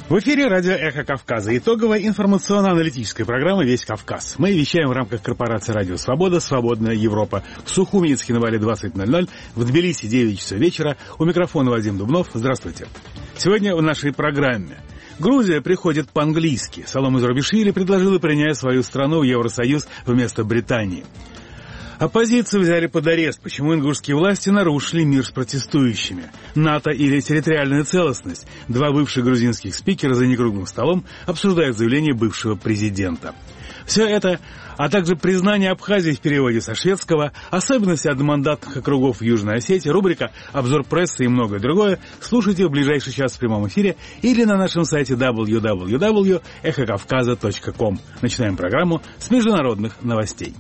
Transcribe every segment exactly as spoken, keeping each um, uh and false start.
В эфире радио «Эхо Кавказа». Итоговая информационно-аналитическая программа «Весь Кавказ». Мы вещаем в рамках корпорации «Радио Свобода», «Свободная Европа». В Сухуми и Цхинвале двадцать ноль ноль, в Тбилиси девять часов вечера. У микрофона Вадим Дубнов. Здравствуйте. Сегодня в нашей программе. Грузия приходит по-английски. Салом Зурабишвили предложила принять свою страну в Евросоюз вместо Британии. Оппозицию взяли под арест. Почему ингушские власти нарушили мир с протестующими? НАТО или территориальная целостность? Два бывших грузинских спикера за некруглым столом обсуждают заявление бывшего президента. Все это, а также признание Абхазии в переводе со шведского, особенности одномандатных округов в Южной Осетии, рубрика «Обзор прессы» и многое другое слушайте в ближайший час в прямом эфире или на нашем сайте дабл ю дабл ю дабл ю точка эхо кавказа точка ком. Начинаем программу с международных новостей.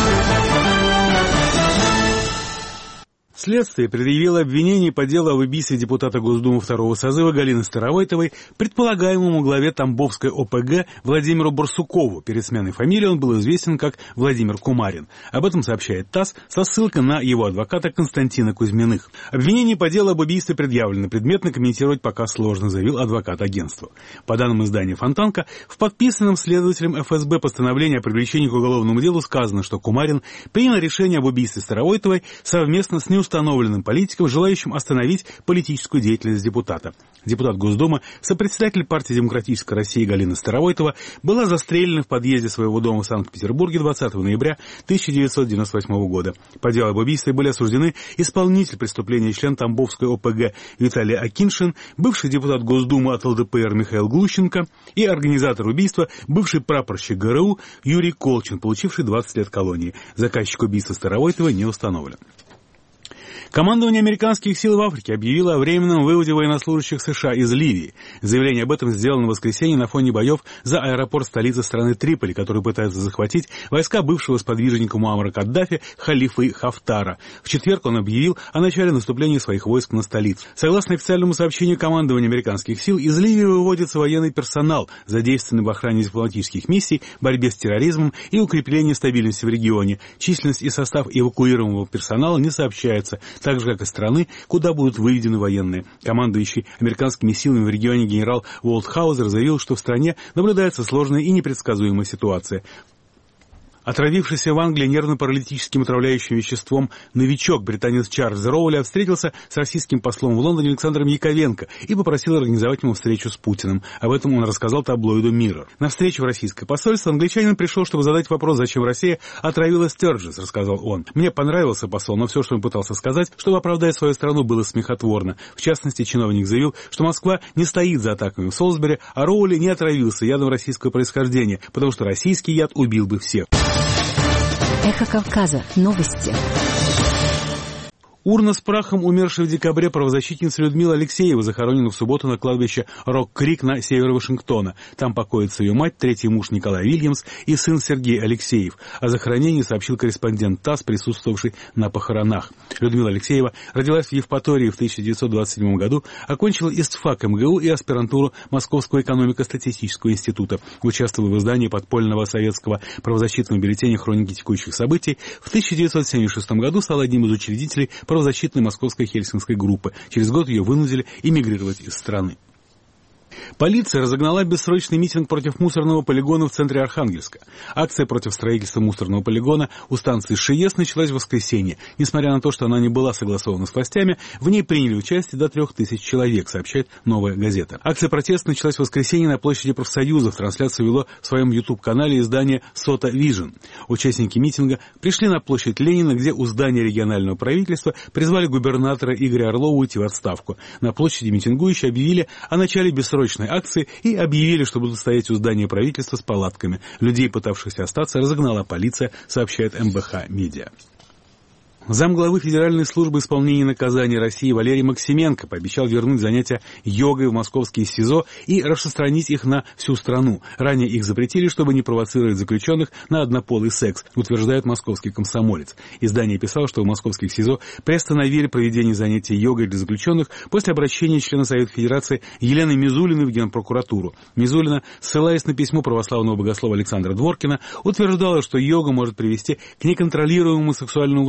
Следствие предъявило обвинение по делу об убийстве депутата Госдумы второго созыва Галины Старовойтовой, предполагаемому главе Тамбовской о пэ гэ Владимиру Барсукову. Перед сменой фамилии он был известен как Владимир Кумарин. Об этом сообщает ТАСС со ссылкой на его адвоката Константина Кузьминых. Обвинение по делу об убийстве предъявлено. Предметно комментировать пока сложно, заявил адвокат агентства. По данным издания «Фонтанка», в подписанном следователем эф эс бэ постановлении о привлечении к уголовному делу сказано, что Кумарин принял решение об убийстве Старовойтовой совместно с неустановленным установленным политиком, желающим остановить политическую деятельность депутата. Депутат Госдумы, сопредседатель партии «Демократическая Россия» Галина Старовойтова была застрелена в подъезде своего дома в Санкт-Петербурге двадцатого ноября тысяча девятьсот девяносто восьмого года. По делу об убийстве были осуждены исполнитель преступления, член Тамбовской о пэ гэ Виталий Акиншин, бывший депутат Госдумы от эл дэ пэ эр Михаил Глущенко и организатор убийства, бывший прапорщик гэ эр у Юрий Колчин, получивший двадцать лет колонии. Заказчик убийства Старовойтовой не установлен. Командование американских сил в Африке объявило о временном выводе военнослужащих США из Ливии. Заявление об этом сделано в воскресенье на фоне боев за аэропорт столицы страны Триполи, который пытаются захватить войска бывшего сподвижника Муаммара Каддафи Халифы Хафтара. В четверг он объявил о начале наступления своих войск на столицу. Согласно официальному сообщению командования американских сил, из Ливии выводится военный персонал, задействованный в охране дипломатических миссий, борьбе с терроризмом и укреплении стабильности в регионе. Численность и состав эвакуируемого персонала не сообщаются, так же, как и страны, куда будут выведены военные. Командующий американскими силами в регионе генерал Уолтхаузер заявил, что в стране наблюдается сложная и непредсказуемая ситуация. Отравившийся в Англии нервно-паралитическим отравляющим веществом новичок, британец Чарльз Роуля, встретился с российским послом в Лондоне Александром Яковенко и попросил организовать ему встречу с Путиным. Об этом он рассказал таблоиду Mirror. На встречу в российское посольство англичанин пришел, чтобы задать вопрос, зачем Россия отравила Стерджес, рассказал он. Мне понравился посол, но все, что он пытался сказать, чтобы оправдать свою страну, было смехотворно. В частности, чиновник заявил, что Москва не стоит за атаками в Солсбери, а Роули не отравился ядом российского происхождения, потому что российский яд убил бы всех. Эхо Кавказа. Новости. Урна с прахом умершей в декабре правозащитницы Людмилы Алексеевой захоронена в субботу на кладбище Рок-Крик на севере Вашингтона. Там покоится ее мать, третий муж Николай Вильямс и сын Сергей Алексеев. О захоронении сообщил корреспондент ТАСС, присутствовавший на похоронах. Людмила Алексеева родилась в Евпатории в тысяча девятьсот двадцать седьмом году, окончила ИСТФАК эм гэ у и аспирантуру Московского экономико-статистического института. Участвовала в издании подпольного советского правозащитного бюллетеня «Хроники текущих событий». В тысяча девятьсот семьдесят шестом году стала одним из учредителей правозащитной московской хельсинской группы. Через год ее вынудили эмигрировать из страны. Полиция разогнала бессрочный митинг против мусорного полигона в центре Архангельска. Акция против строительства мусорного полигона у станции ШИЕС началась в воскресенье. Несмотря на то, что она не была согласована с властями, в ней приняли участие до трех тысяч человек, сообщает «Новая газета». Акция протеста началась в воскресенье на площади профсоюзов. Трансляцию вело в своем YouTube-канале издание «Сота Вижн». Участники митинга пришли на площадь Ленина, где у здания регионального правительства призвали губернатора Игоря Орлова уйти в отставку. На площади митингующие объявили о начале бессрочной акции и объявили, что будут стоять у здания правительства с палатками. Людей, пытавшихся остаться, разогнала полиция, сообщает эм бэ ха Медиа. Замглавы Федеральной службы исполнения наказаний России Валерий Максименко пообещал вернуть занятия йогой в московские СИЗО и распространить их на всю страну. Ранее их запретили, чтобы не провоцировать заключенных на однополый секс, утверждает московский комсомолец. Издание писало, что в московских СИЗО приостановили проведение занятий йогой для заключенных после обращения члена Совета Федерации Елены Мизулиной в Генпрокуратуру. Мизулина, ссылаясь на письмо православного богослова Александра Дворкина, утверждала, что йога может привести к неконтролируемому сексуальному возбуждению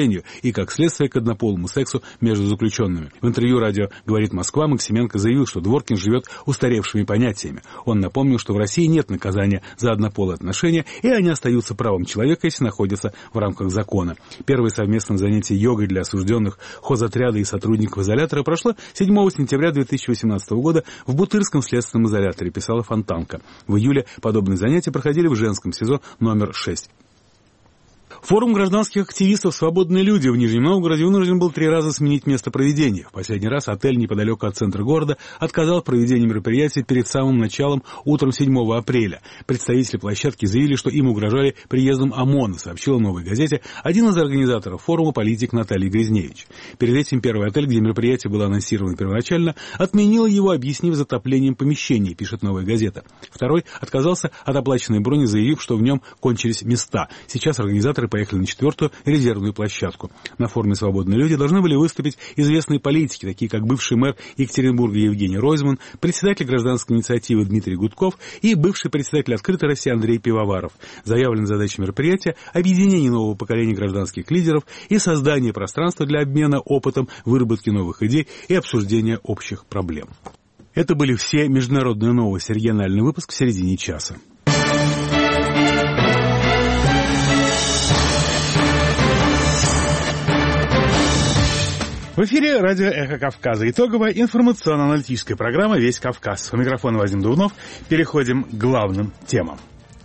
возбуждению и, как следствие, к однополому сексу между заключенными. В интервью радио «Говорит Москва» Максименко заявил, что Дворкин живет устаревшими понятиями. Он напомнил, что в России нет наказания за однополые отношения, и они остаются правом человека, если находятся в рамках закона. Первое совместное занятие йогой для осужденных хозотряда и сотрудников изолятора прошло седьмого сентября две тысячи восемнадцатого года в Бутырском следственном изоляторе, писала Фонтанка. В июле подобные занятия проходили в женском СИЗО номер шесть. Форум гражданских активистов «Свободные люди» в Нижнем Новгороде вынужден был три раза сменить место проведения. В последний раз отель неподалеку от центра города отказал в проведении мероприятия перед самым началом утром седьмого апреля. Представители площадки заявили, что им угрожали приездом ОМОНа, сообщила «Новой газете» один из организаторов форума, политик Наталья Грязневич. Перед этим первый отель, где мероприятие было анонсировано первоначально, отменил его, объяснив затоплением помещений, пишет «Новая газета». Второй отказался от оплаченной брони, заявив, что в нем кончились места. Сейчас организаторы поехали на четвертую резервную площадку. На форуме «Свободные люди» должны были выступить известные политики, такие как бывший мэр Екатеринбурга Евгений Ройзман, председатель гражданской инициативы Дмитрий Гудков и бывший председатель «Открытой России» Андрей Пивоваров. Заявлены задачи мероприятия — объединение нового поколения гражданских лидеров и создание пространства для обмена опытом, выработки новых идей и обсуждения общих проблем. Это были все международные новости. Региональный выпуск в середине часа. В эфире радио «Эхо Кавказа». Итоговая информационно-аналитическая программа «Весь Кавказ». У микрофона Вадим Дубнов. Переходим к главным темам.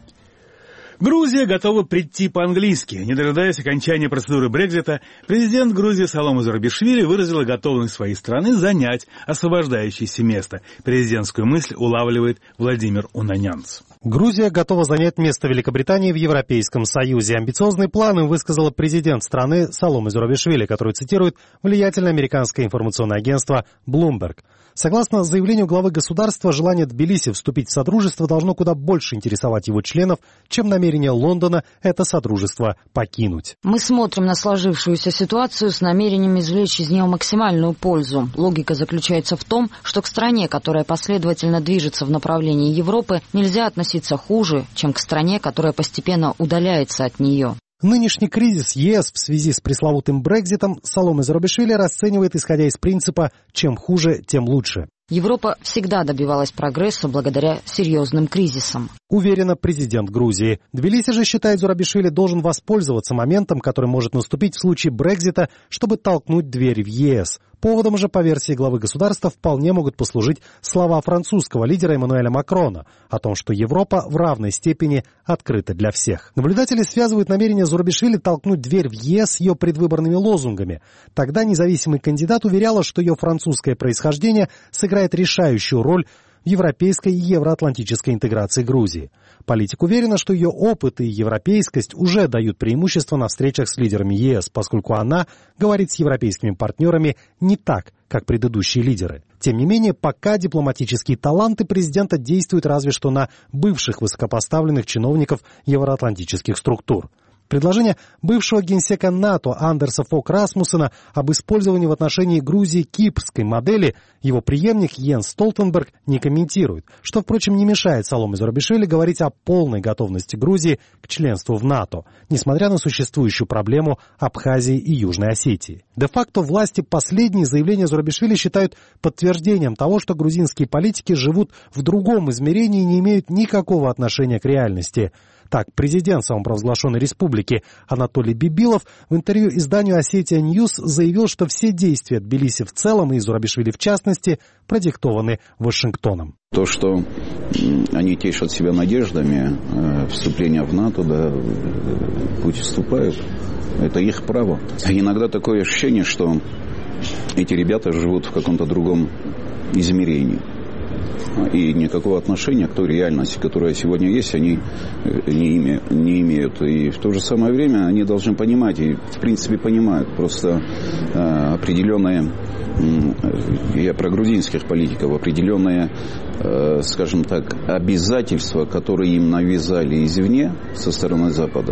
Грузия готова прийти по-английски. Не дожидаясь окончания процедуры Брексита, президент Грузии Саломе Зурабишвили выразила готовность своей страны занять освобождающееся место. Президентскую мысль улавливает Владимир Унанянц. Грузия готова занять место Великобритании в Европейском Союзе. Амбициозный план им высказал президент страны Саломе Зурабишвили, который цитирует влиятельное американское информационное агентство Bloomberg. Согласно заявлению главы государства, желание Тбилиси вступить в Содружество должно куда больше интересовать его членов, чем намерение Лондона это Содружество покинуть. Мы смотрим на сложившуюся ситуацию с намерением извлечь из нее максимальную пользу. Логика заключается в том, что к стране, которая последовательно движется в направлении Европы, нельзя относиться хуже, чем к стране, которая постепенно удаляется от нее. Нынешний кризис ЕС в связи с пресловутым Брекситом Саломе Зурабишвили расценивает, исходя из принципа «чем хуже, тем лучше». Европа всегда добивалась прогресса благодаря серьезным кризисам. Уверена президент Грузии. Тбилиси же считает, Зурабишвили должен воспользоваться моментом, который может наступить в случае Брексита, чтобы толкнуть дверь в ЕС. Поводом же, по версии главы государства, вполне могут послужить слова французского лидера Эммануэля Макрона о том, что Европа в равной степени открыта для всех. Наблюдатели связывают намерение Зурабишвили толкнуть дверь в ЕС с ее предвыборными лозунгами. Тогда независимый кандидат уверяла, что ее французское происхождение сыграет решающую роль в европейской и евроатлантической интеграции Грузии. Политик уверена, что ее опыт и европейскость уже дают преимущество на встречах с лидерами ЕС, поскольку она говорит с европейскими партнерами не так, как предыдущие лидеры. Тем не менее, пока дипломатические таланты президента действуют разве что на бывших высокопоставленных чиновников евроатлантических структур. Предложение бывшего генсека НАТО Андерса Фок Расмуссена об использовании в отношении Грузии кипрской модели его преемник Йенс Столтенберг не комментирует, что, впрочем, не мешает Саломе Зурабишвили говорить о полной готовности Грузии к членству в НАТО, несмотря на существующую проблему Абхазии и Южной Осетии. Де-факто власти последние заявления Зурабишвили считают подтверждением того, что грузинские политики живут в другом измерении и не имеют никакого отношения к реальности. Так, президент самопровозглашенной республики Анатолий Бибилов в интервью изданию «Осетия Ньюс» заявил, что все действия Тбилиси в целом и Зурабишвили в частности продиктованы Вашингтоном. То, что они тешат себя надеждами э, вступления в НАТО, да, пусть вступают, это их право. А иногда такое ощущение, что эти ребята живут в каком-то другом измерении. И никакого отношения к той реальности, которая сегодня есть, они не, име, не имеют. И в то же самое время они должны понимать, и в принципе понимают, просто э, определенные, э, я про грузинских политиков, определенные, э, скажем так, обязательства, которые им навязали извне со стороны Запада,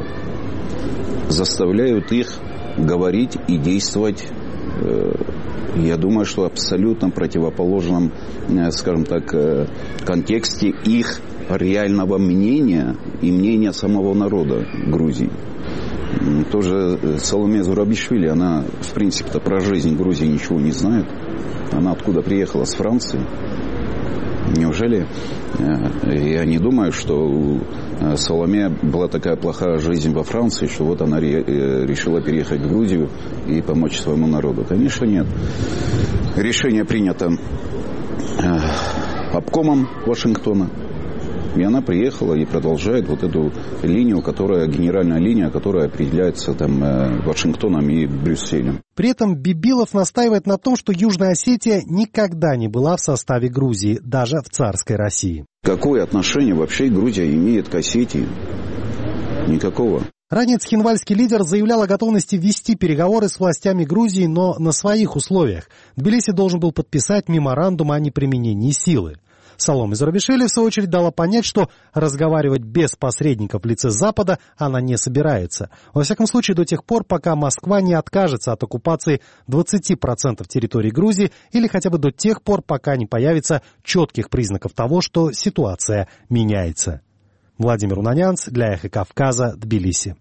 заставляют их говорить и действовать, э, я думаю, что абсолютно противоположном, скажем так, контексте их реального мнения и мнения самого народа Грузии. Тоже Саломе Зурабишвили, она, в принципе-то, про жизнь Грузии ничего не знает. Она откуда приехала? С Франции. Неужели я не думаю, что у Саломе была такая плохая жизнь во Франции, что вот она решила переехать в Грузию и помочь своему народу? Конечно, нет. Решение принято обкомом Вашингтона. И она приехала и продолжает вот эту линию, которая, генеральная линия, которая определяется там Вашингтоном и Брюсселем. При этом Бибилов настаивает на том, что Южная Осетия никогда не была в составе Грузии, даже в царской России. Какое отношение вообще Грузия имеет к Осетии? Никакого. Ранее цхинвальский лидер заявлял о готовности вести переговоры с властями Грузии, но на своих условиях. Тбилиси должен был подписать меморандум о неприменении силы. Саломе Зурабишвили, в свою очередь, дала понять, что разговаривать без посредников в лице Запада она не собирается. Во всяком случае, до тех пор, пока Москва не откажется от оккупации двадцати процентов территории Грузии или хотя бы до тех пор, пока не появится четких признаков того, что ситуация меняется. Владимир Унанянц для Эхо Кавказа, Тбилиси.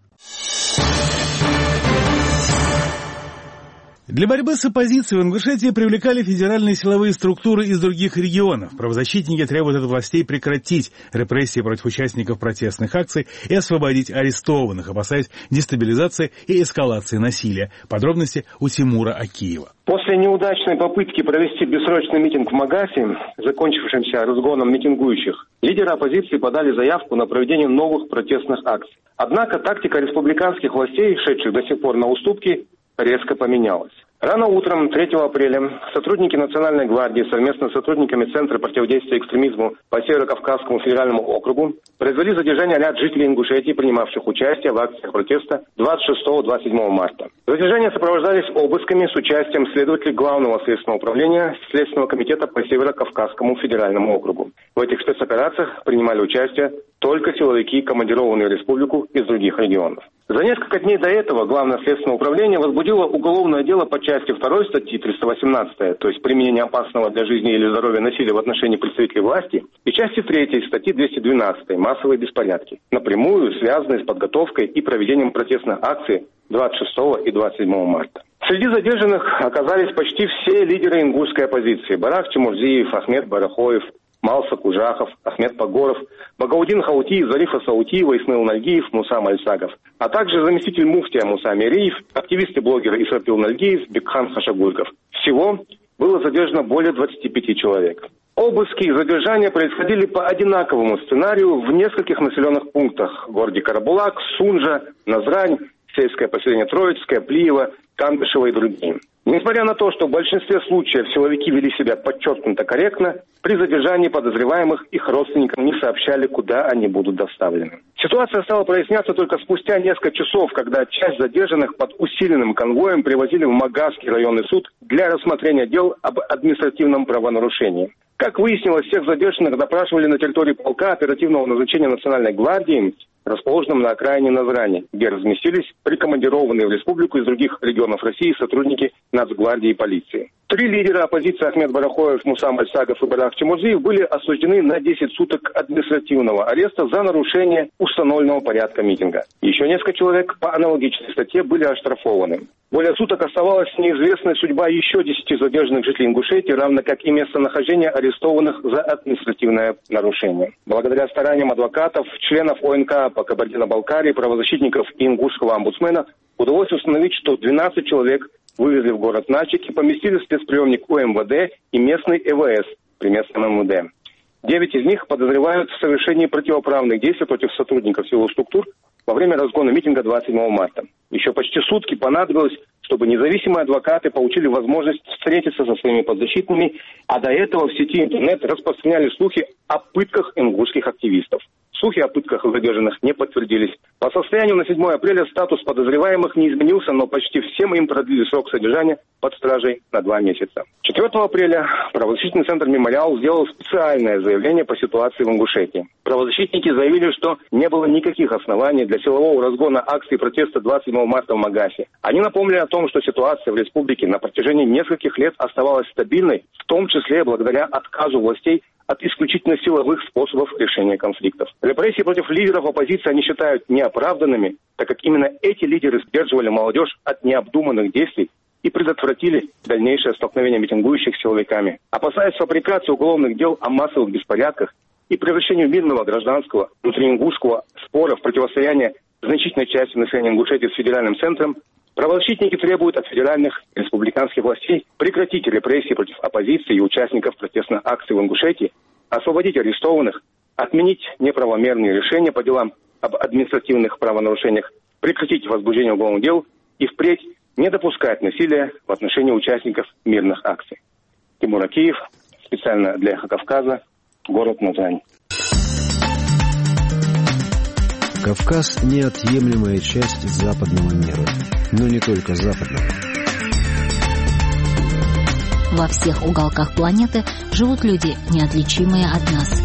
Для борьбы с оппозицией в Ингушетии привлекали федеральные силовые структуры из других регионов. Правозащитники требуют от властей прекратить репрессии против участников протестных акций и освободить арестованных, опасаясь дестабилизации и эскалации насилия. Подробности у Тимура Акиева. После неудачной попытки провести бессрочный митинг в Магасе, закончившемся разгоном митингующих, лидеры оппозиции подали заявку на проведение новых протестных акций. Однако тактика республиканских властей, шедших до сих пор на уступки, резко поменялась. Рано утром третьего апреля сотрудники Национальной гвардии совместно с сотрудниками Центра противодействия экстремизму по Северо-Кавказскому федеральному округу произвели задержание ряд жителей Ингушетии, принимавших участие в акциях протеста двадцать шестого — двадцать седьмого марта. Задержания сопровождались обысками с участием следователей Главного следственного управления Следственного комитета по Северо-Кавказскому федеральному округу. В этих спецоперациях принимали участие только силовики, командированные в республику из других регионов. За несколько дней до этого Главное следственное управление возбудило уголовное дело по части второй статьи триста восемнадцатой, то есть применение опасного для жизни или здоровья насилия в отношении представителей власти, и части третьей статьи двести двенадцатой массовые беспорядки, напрямую связанные с подготовкой и проведением протестных акций двадцать шестого и двадцать седьмого марта. Среди задержанных оказались почти все лидеры ингушской оппозиции: Барак Чемурзиев, Ахмед Барахоев, Малса Кужахов, Ахмед Погоров, Багаудин Хаутиев, Зарифа Саутиева, Исмаил Нальгиев, Муса Мальсагов, а также заместитель муфтия Муса Мириев, активисты блогеры Исрапил Нальгиев, Бекхан Хашагульгов. Всего было задержано более двадцати пяти человек. Обыски и задержания происходили по одинаковому сценарию в нескольких населенных пунктах: в городе Карабулак, Сунжа, Назрань, сельское поселение Троицкое, Плиево, Кандышево и другие. Несмотря на то, что в большинстве случаев силовики вели себя подчеркнуто корректно, при задержании подозреваемых их родственникам не сообщали, куда они будут доставлены. Ситуация стала проясняться только спустя несколько часов, когда часть задержанных под усиленным конвоем привозили в Магасский районный суд для рассмотрения дел об административном правонарушении. Как выяснилось, всех задержанных допрашивали на территории полка оперативного назначения Национальной гвардии, расположенном на окраине Назрани, где разместились прикомандированные в республику из других регионов России сотрудники Нацгвардии и полиции. Три лидера оппозиции Ахмед Барахоев, Муса Мальсагов и Барак Чемурзиев были осуждены на десять суток административного ареста за нарушение установленного порядка митинга. Еще несколько человек по аналогичной статье были оштрафованы. Более суток оставалась неизвестной судьба еще десяти задержанных жителей Ингушетии, равно как и местонахождение арестованных за административное нарушение. Благодаря стараниям адвокатов, членов ОНК по Кабардино-Балкарии, правозащитников и ингушского омбудсмена удалось установить, что двенадцать человек вывезли в город Начик и поместили в спецприемник УМВД и местный ЭВС при местном МВД. Девять из них подозревают в совершении противоправных действий против сотрудников силовых структур во время разгона митинга двадцать седьмого марта. Еще почти сутки понадобилось, чтобы независимые адвокаты получили возможность встретиться со своими подзащитными, а до этого в сети интернет распространяли слухи о пытках ингушских активистов. Слухи о пытках задержанных не подтвердились. По состоянию на седьмое апреля статус подозреваемых не изменился, но почти всем им продлили срок содержания под стражей на два месяца. четвёртого апреля правозащитный центр «Мемориал» сделал специальное заявление по ситуации в Ингушетии. Правозащитники заявили, что не было никаких оснований для силового разгона акции протеста двадцать седьмого марта в Магасе. Они напомнили о том, что ситуация в республике на протяжении нескольких лет оставалась стабильной, в том числе благодаря отказу властей от исключительно силовых способов решения конфликтов. Репрессии против лидеров оппозиции они считают неоправданными, так как именно эти лидеры сдерживали молодежь от необдуманных действий и предотвратили дальнейшее столкновение митингующих с силовиками. Опасаясь фабрикации уголовных дел о массовых беспорядках и превращению мирного гражданского внутриингушского спора в противостояние значительной части населения Ингушетии с федеральным центром, правозащитники требуют от федеральных и республиканских властей прекратить репрессии против оппозиции и участников протестных акций в Ингушетии, освободить арестованных, отменить неправомерные решения по делам об административных правонарушениях, прекратить возбуждение уголовных дел и впредь не допускать насилия в отношении участников мирных акций. Тимур Акиев, специально для «Эхо Кавказа», город Назрань. Кавказ – неотъемлемая часть западного мира. Но не только западного. Во всех уголках планеты живут люди, неотличимые от нас.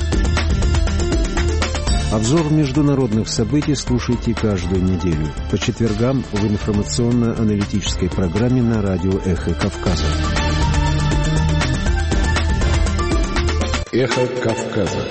Обзор международных событий слушайте каждую неделю по четвергам в информационно-аналитической программе на радио «Эхо Кавказа». «Эхо Кавказа».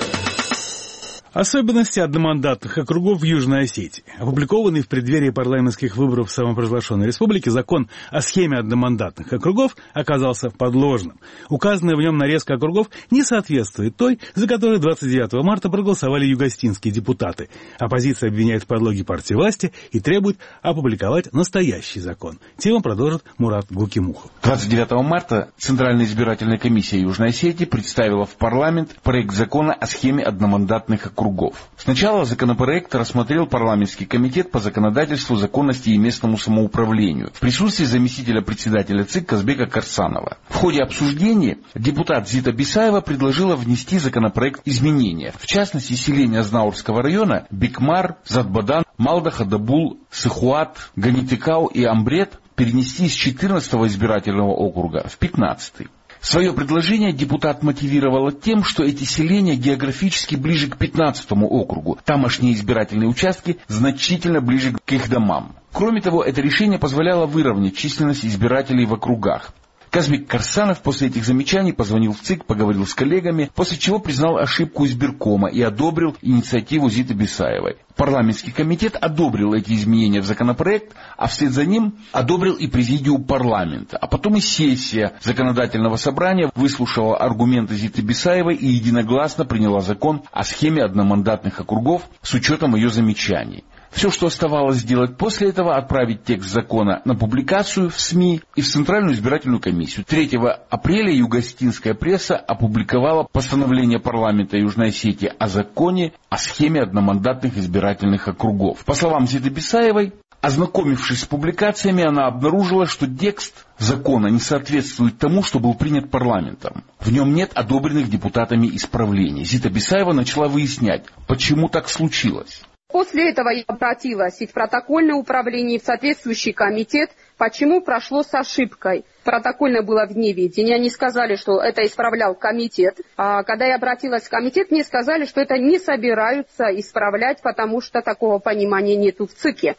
Особенности одномандатных округов в Южной Осетии. Опубликованный в преддверии парламентских выборов в самопровозглашенной республике закон о схеме одномандатных округов оказался подложным. Указанная в нем нарезка округов не соответствует той, за которую двадцать девятого марта проголосовали югостинские депутаты. Оппозиция обвиняет в подлоге партии власти и требует опубликовать настоящий закон. Тему продолжит Мурат Гукимухов. двадцать девятого марта Центральная избирательная комиссия Южной Осетии представила в парламент проект закона о схеме одномандатных округов. Кругов. Сначала законопроект рассмотрел парламентский комитет по законодательству, законности и местному самоуправлению в присутствии заместителя председателя ЦИК Казбека Карсанова. В ходе обсуждения депутат Зита Бисаева предложила внести законопроект изменения. В частности, селения Азнаурского района Бикмар, Затбадан, Малдахадабул, Сыхуат, Ганитыкау и Амбрет перенести из четырнадцатого избирательного округа в пятнадцатый. Свое предложение депутат мотивировала тем, что эти селения географически ближе к пятнадцатому округу. Тамошние избирательные участки значительно ближе к их домам. Кроме того, это решение позволяло выровнять численность избирателей в округах. Казбек Карсанов после этих замечаний позвонил в ЦИК, поговорил с коллегами, после чего признал ошибку избиркома и одобрил инициативу Зиты Бисаевой. Парламентский комитет одобрил эти изменения в законопроект, а вслед за ним одобрил и президиум парламента. А потом и сессия законодательного собрания выслушала аргументы Зиты Бисаевой и единогласно приняла закон о схеме одномандатных округов с учетом ее замечаний. Все, что оставалось сделать после этого, отправить текст закона на публикацию в СМИ и в Центральную избирательную комиссию. третьего апреля югостинская пресса опубликовала постановление парламента Южной Осетии о законе о схеме одномандатных избирательных округов. По словам Зиты Бисаевой, ознакомившись с публикациями, она обнаружила, что текст закона не соответствует тому, что был принят парламентом. В нем нет одобренных депутатами исправлений. Зита Бисаева начала выяснять, почему так случилось. После этого я обратилась и в протокольное управление, и в соответствующий комитет, почему прошло с ошибкой. Протокольно было в неведении, они сказали, что это исправлял комитет. А когда я обратилась в комитет, мне сказали, что это не собираются исправлять, потому что такого понимания нету в ЦИКе.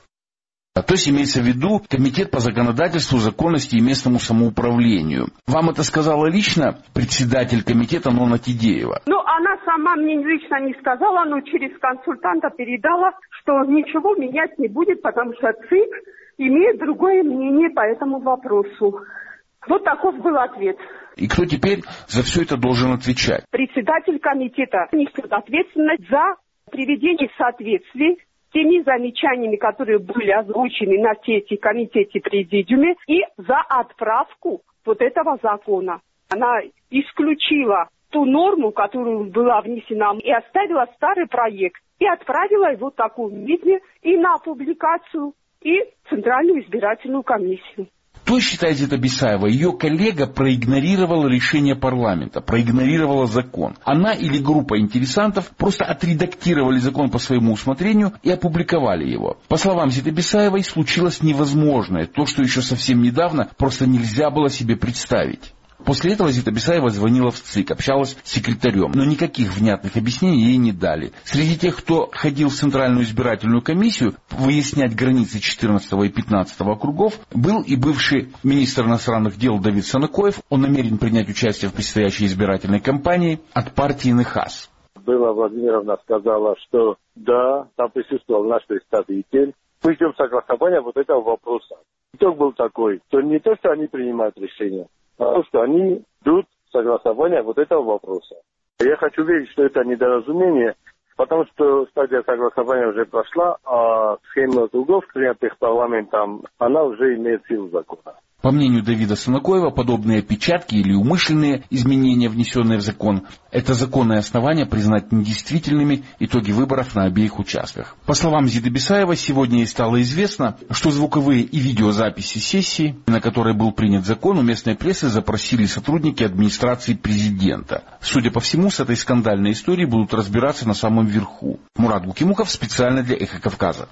То есть имеется в виду комитет по законодательству, законности и местному самоуправлению. Вам это сказала лично председатель комитета Нона Тидеева? Ну, она сама мне лично не сказала, но через консультанта передала, что ничего менять не будет, потому что ЦИК имеет другое мнение по этому вопросу. Вот таков был ответ. И кто теперь за все это должен отвечать? Председатель комитета несет ответственность за приведение в соответствие теми замечаниями, которые были озвучены на сессии, комитете, президиуме, и за отправку вот этого закона. Она исключила ту норму, которая была внесена, и оставила старый проект, и отправила его в таком виде и на публикацию, и в Центральную избирательную комиссию. То, считает Зита Бисаева, ее коллега проигнорировала решение парламента, проигнорировала закон. Она или группа интересантов просто отредактировали закон по своему усмотрению и опубликовали его. По словам Зиты Бисаевой, случилось невозможное, то, что еще совсем недавно просто нельзя было себе представить. После этого Зита Бесаева звонила в ЦИК, общалась с секретарем, но никаких внятных объяснений ей не дали. Среди тех, кто ходил в Центральную избирательную комиссию выяснять границы четырнадцатого и пятнадцатого округов, был и бывший министр иностранных дел Давид Санакоев. Он намерен принять участие в предстоящей избирательной кампании от партии Нехас. Была Владимировна сказала, что да, там присутствовал наш представитель. Мы ждем согласования вот этого вопроса. Итог был такой, что не то, что они принимают решение, а то, что они ждут согласования вот этого вопроса. Я хочу верить, что это недоразумение, потому что стадия согласования уже прошла, а схема округов, принятых парламентом, она уже имеет силу закона. По мнению Давида Санакоева, подобные опечатки или умышленные изменения, внесенные в закон, это законное основание признать недействительными итоги выборов на обеих участках. По словам Зиты Бесаевой, сегодня ей стало известно, что звуковые и видеозаписи сессии, на которой был принят закон, у местной прессы запросили сотрудники администрации президента. Судя по всему, с этой скандальной историей будут разбираться на самом верху. Мурат Гукимуков специально для «Эхо Кавказа».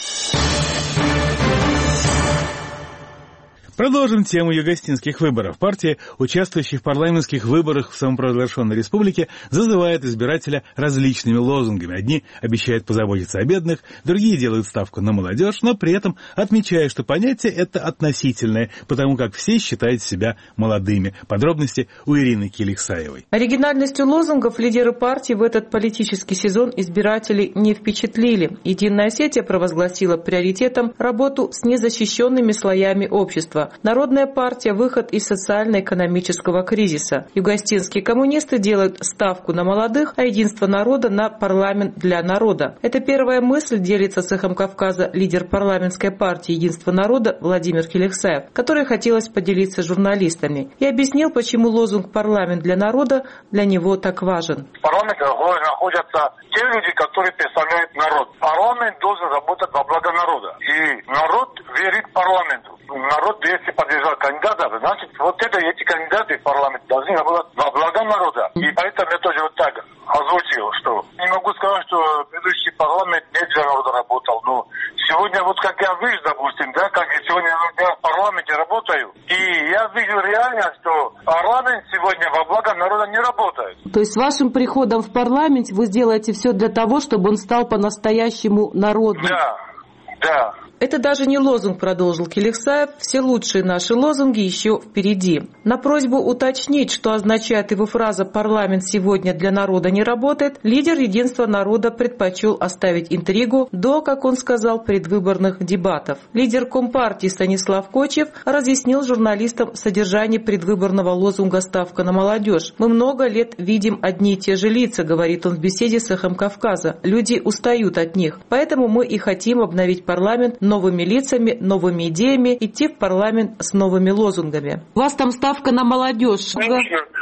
Продолжим тему югостинских выборов. Партия, участвующая в парламентских выборах в самопровозглашенной республике, зазывает избирателя различными лозунгами. Одни обещают позаботиться о бедных, другие делают ставку на молодежь, но при этом отмечая, что понятие это относительное, потому как все считают себя молодыми. Подробности у Ирины Киликсаевой. Оригинальностью лозунгов лидеры партии в этот политический сезон избирателей не впечатлили. Единая Осетия провозгласила приоритетом работу с незащищенными слоями общества. Народная партия – выход из социально-экономического кризиса. Югостинские коммунисты делают ставку на молодых, а единство народа на парламент для народа. Это первая мысль, делится с «Эхом Кавказа» лидер парламентской партии «Единство народа» Владимир Киликсаев, который хотелось поделиться с журналистами и объяснил, почему лозунг «Парламент для народа» для него так важен. В парламенте находятся те люди, которые представляют народ. Парламент должен работать во благо народа. И народ верит парламенту. Народ, если поддержал кандидатов, значит, вот это, эти кандидаты в парламент должны работать во благо народа. И поэтому я тоже вот так озвучил, что не могу сказать, что предыдущий парламент не для народа работал, но сегодня вот как я вижу, допустим, да, как я сегодня я в парламенте работаю, и я вижу реально, что парламент сегодня во благо народа не работает. То есть с вашим приходом в парламент вы сделаете все для того, чтобы он стал по-настоящему народным? Да, да. Это даже не лозунг, продолжил Киликсаев, все лучшие наши лозунги еще впереди. На просьбу уточнить, что означает его фраза «парламент сегодня для народа не работает», лидер Единства народа предпочел оставить интригу до, как он сказал, предвыборных дебатов. Лидер Компартии Станислав Кочев разъяснил журналистам содержание предвыборного лозунга «Ставка на молодежь». «Мы много лет видим одни и те же лица», говорит он в беседе с «Эхом Кавказа». «Люди устают от них, поэтому мы и хотим обновить парламент новыми лицами, новыми идеями, идти в парламент с новыми лозунгами». У вас там ставка на молодежь. Ну,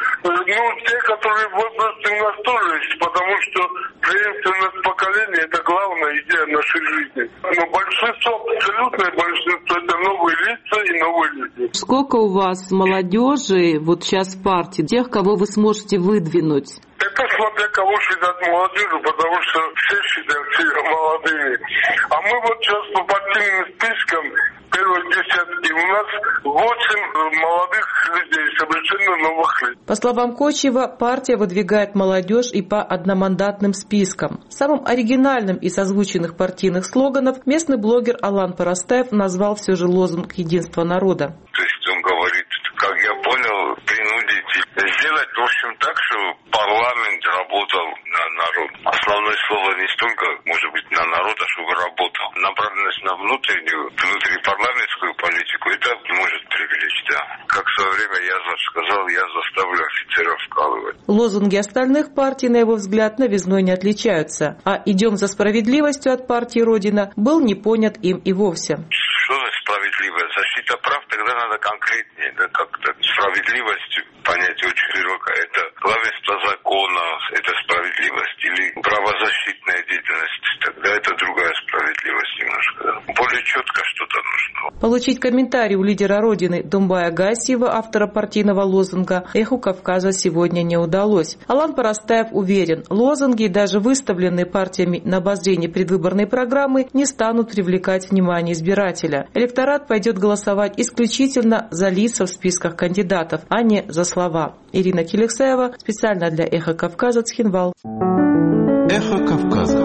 те, которые в возрасте у нас тоже есть, потому что преемственность поколения – это главная идея нашей жизни. Но большинство, абсолютное большинство – это новые лица и новые люди. Сколько у вас молодежи вот сейчас в партии, тех, кого вы сможете выдвинуть? Это смотря кого считать молодежью, потому что все считают себя молодыми. А мы вот сейчас по партийным спискам первой десятки у нас восемь молодых людей, совершенно новых людей. По словам Кочева, партия выдвигает молодежь и по одномандатным спискам. Самым оригинальным из озвученных партийных слоганов местный блогер Алан Парастаев назвал все же лозунг «Единства народа». То есть он говорит, как я понял, принудить сделать, в общем, так, что парламент работал на народ. Основное слово не столько, может быть, на народ, а чтобы работал. Направленность на внутреннюю, внутрипарламентскую политику, это может привлечь, да. Как в свое время я сказал, я заставлю офицеров вкалывать. Лозунги остальных партий, на его взгляд, новизной не отличаются. А «Идем за справедливостью» от партии «Родина» был не понят им и вовсе. Что значит справедливая? Защита прав тогда надо конкретнее, да, как-то. Справедливость, понятие очень широкое. Это главенство закона, это справедливость или правозащитная деятельность. Тогда это другая справедливость немножко. Да. Более четко что-то нужно. Получить комментарий у лидера Родины Думбая Гасиева, автора партийного лозунга, «Эху Кавказа» сегодня не удалось. Алан Парастаев уверен, лозунги, даже выставленные партиями на обозрение предвыборной программы, не станут привлекать внимание избирателя. Электорат пойдет голосовать исключительно действительно за лица в списках кандидатов, а не за слова. Ирина Келексаева, специально для «Эхо Кавказа», Цхинвал. «Эхо Кавказа».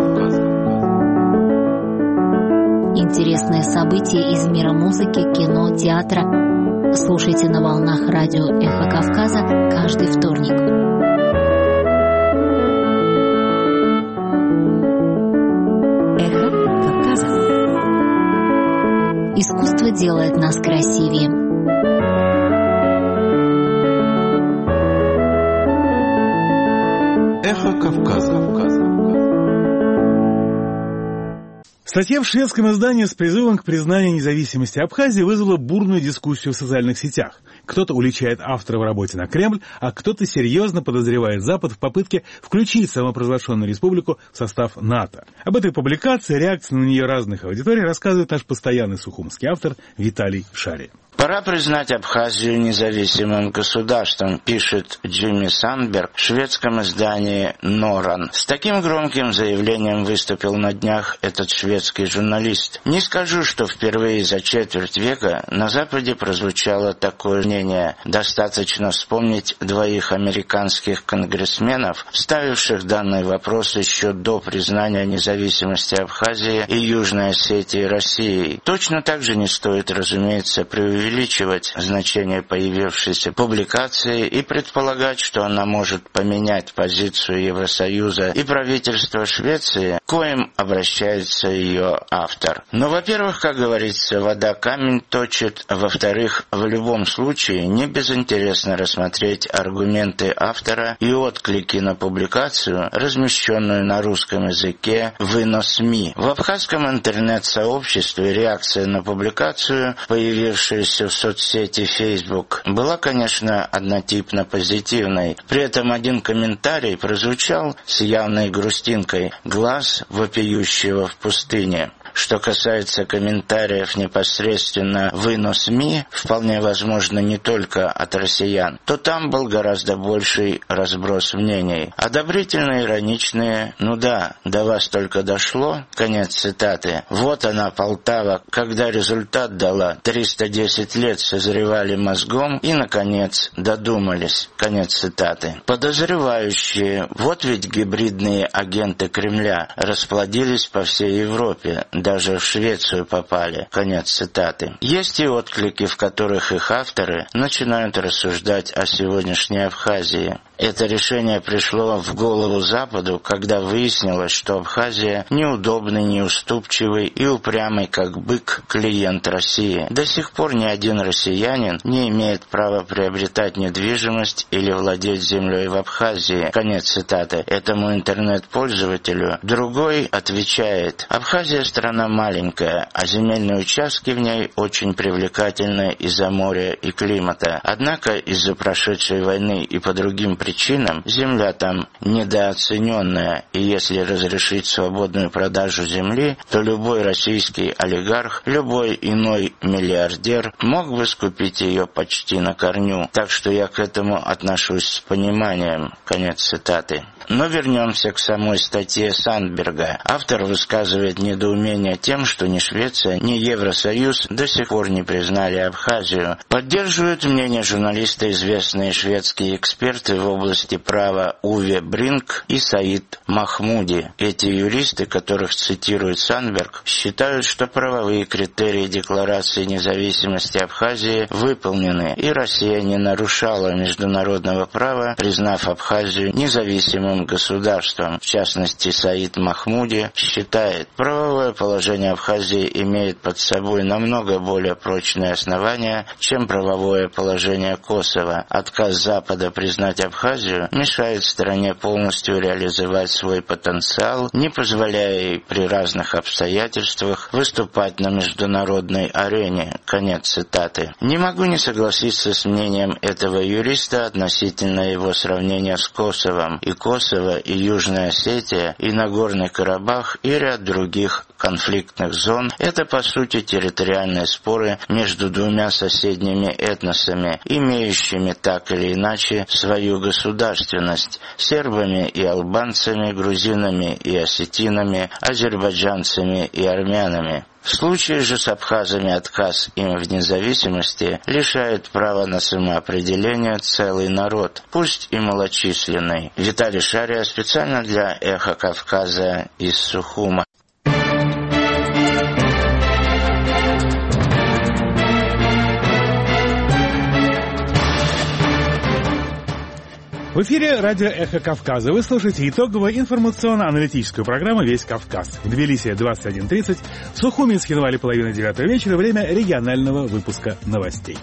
Интересные события из мира музыки, кино, театра. Слушайте на волнах радио «Эхо Кавказа» каждый вторник. «Эхо Кавказа». Искусство делает нас красивее. «Эхо Кавказа». Статья в шведском издании с призывом к признанию независимости Абхазии вызвала бурную дискуссию в социальных сетях. Кто-то уличает автора в работе на Кремль, а кто-то серьезно подозревает Запад в попытке включить самопровозглашенную республику в состав НАТО. Об этой публикации, реакции на нее разных аудиторий рассказывает наш постоянный сухумский автор Виталий Шари. Пора признать Абхазию независимым государством, пишет Джимми Сандберг в шведском издании «Норан». С таким громким заявлением выступил на днях этот шведский журналист. Не скажу, что впервые за четверть века на Западе прозвучало такое мнение. Достаточно вспомнить двоих американских конгрессменов, ставивших данный вопрос еще до признания независимости Абхазии и Южной Осетии Россией. Точно так же не стоит, разумеется, преувеличивать увеличивать значение появившейся публикации и предполагать, что она может поменять позицию Евросоюза и правительства Швеции, к коим обращается ее автор. Но, во-первых, как говорится, вода камень точит, во-вторых, в любом случае не безинтересно рассмотреть аргументы автора и отклики на публикацию, размещенную на русском языке в ИНО-СМИ. В абхазском интернет-сообществе реакция на публикацию, появившуюся в соцсети Facebook, была, конечно, однотипно позитивной. При этом один комментарий прозвучал с явной грустинкой: «Глаз вопиющего в пустыне». Что касается комментариев непосредственно в ИНО-СМИ, вполне возможно не только от россиян, то там был гораздо больший разброс мнений. Одобрительные, ироничные: «Ну да, до вас только дошло», конец цитаты. «Вот она, Полтава, когда результат дала, триста десять лет созревали мозгом и, наконец, додумались», конец цитаты. Подозревающие: «Вот ведь гибридные агенты Кремля расплодились по всей Европе, даже в Швецию попали», конец цитаты. Есть и отклики, в которых их авторы начинают рассуждать о сегодняшней Абхазии. Это решение пришло в голову Западу, когда выяснилось, что Абхазия неудобный, неуступчивый и упрямый, как бык, клиент России. До сих пор ни один россиянин не имеет права приобретать недвижимость или владеть землей в Абхазии. Конец цитаты. Этому интернет-пользователю другой отвечает: «Абхазия страна маленькая, а земельные участки в ней очень привлекательны из-за моря и климата. Однако из-за прошедшей войны и по другим причинам Причинам земля там недооцененная, и если разрешить свободную продажу земли, то любой российский олигарх, любой иной миллиардер мог бы скупить ее почти на корню. Так что я к этому отношусь с пониманием». Конец цитаты. Но вернемся к самой статье Сандберга. Автор высказывает недоумение тем, что ни Швеция, ни Евросоюз до сих пор не признали Абхазию. Поддерживают мнение журналиста известные шведские эксперты в области права Уве Бринк и Саид Махмуди. Эти юристы, которых цитирует Сандберг, считают, что правовые критерии Декларации независимости Абхазии выполнены, и Россия не нарушала международного права, признав Абхазию независимым государством. В частности, Саид Махмуди считает, правовое положение Абхазии имеет под собой намного более прочные основания, чем правовое положение Косово. Отказ Запада признать Абхазию мешает стране полностью реализовать свой потенциал, не позволяя ей при разных обстоятельствах выступать на международной арене. Конец цитаты. Не могу не согласиться с мнением этого юриста относительно его сравнения с Косовом. И Косово, и Южная Осетия, и Нагорный Карабах, и ряд других конфликтных зон – это, по сути, территориальные споры между двумя соседними этносами, имеющими так или иначе свою государственность – сербами и албанцами, грузинами и осетинами, азербайджанцами и армянами. В случае же с абхазами отказ им в независимости лишает права на самоопределение целый народ, пусть и малочисленный. Виталий Шария специально для «Эхо Кавказа» из Сухума. В эфире радио «Эхо Кавказа». Вы слушаете итоговую информационно-аналитическую программу «Весь Кавказ». В Тбилиси двадцать один тридцать, в Сухуми с Хинвали половина девятого вечера, время регионального выпуска новостей.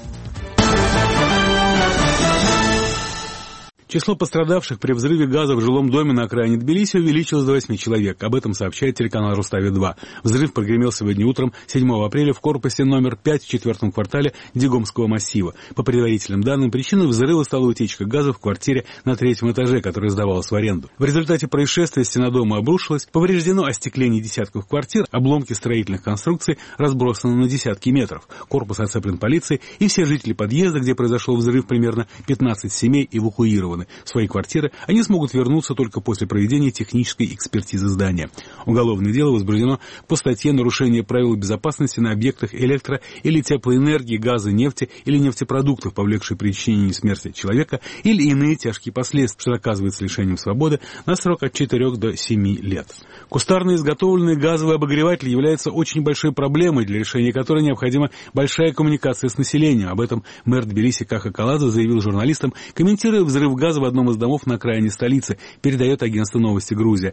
Число пострадавших при взрыве газа в жилом доме на окраине Тбилиси увеличилось до восьми человек. Об этом сообщает телеканал «Рустави-два». Взрыв прогремел сегодня утром, седьмого апреля, в корпусе номер пять в четвертом квартале Дигомского массива. По предварительным данным, причиной взрыва стала утечка газа в квартире на третьем этаже, которая сдавалась в аренду. В результате происшествия стена дома обрушилась, повреждено остекление десятков квартир, обломки строительных конструкций разбросаны на десятки метров. Корпус оцеплен полицией, и все жители подъезда, где произошел взрыв, примерно пятнадцать семей, эвакуированы. В свои квартиры они смогут вернуться только после проведения технической экспертизы здания. Уголовное дело возбуждено по статье «Нарушение правил безопасности на объектах электро- или теплоэнергии, газа, нефти или нефтепродуктов, повлекшие причинение смерти человека или иные тяжкие последствия, что наказывается лишением свободы на срок от четырёх до семи лет». Кустарно изготовленный газовый обогреватель является очень большой проблемой, для решения которой необходима большая коммуникация с населением. Об этом мэр Тбилиси Каха Каладзе заявил журналистам, комментируя взрыв газа в одном из домов на окраине столицы, передает агентство «Новости Грузия».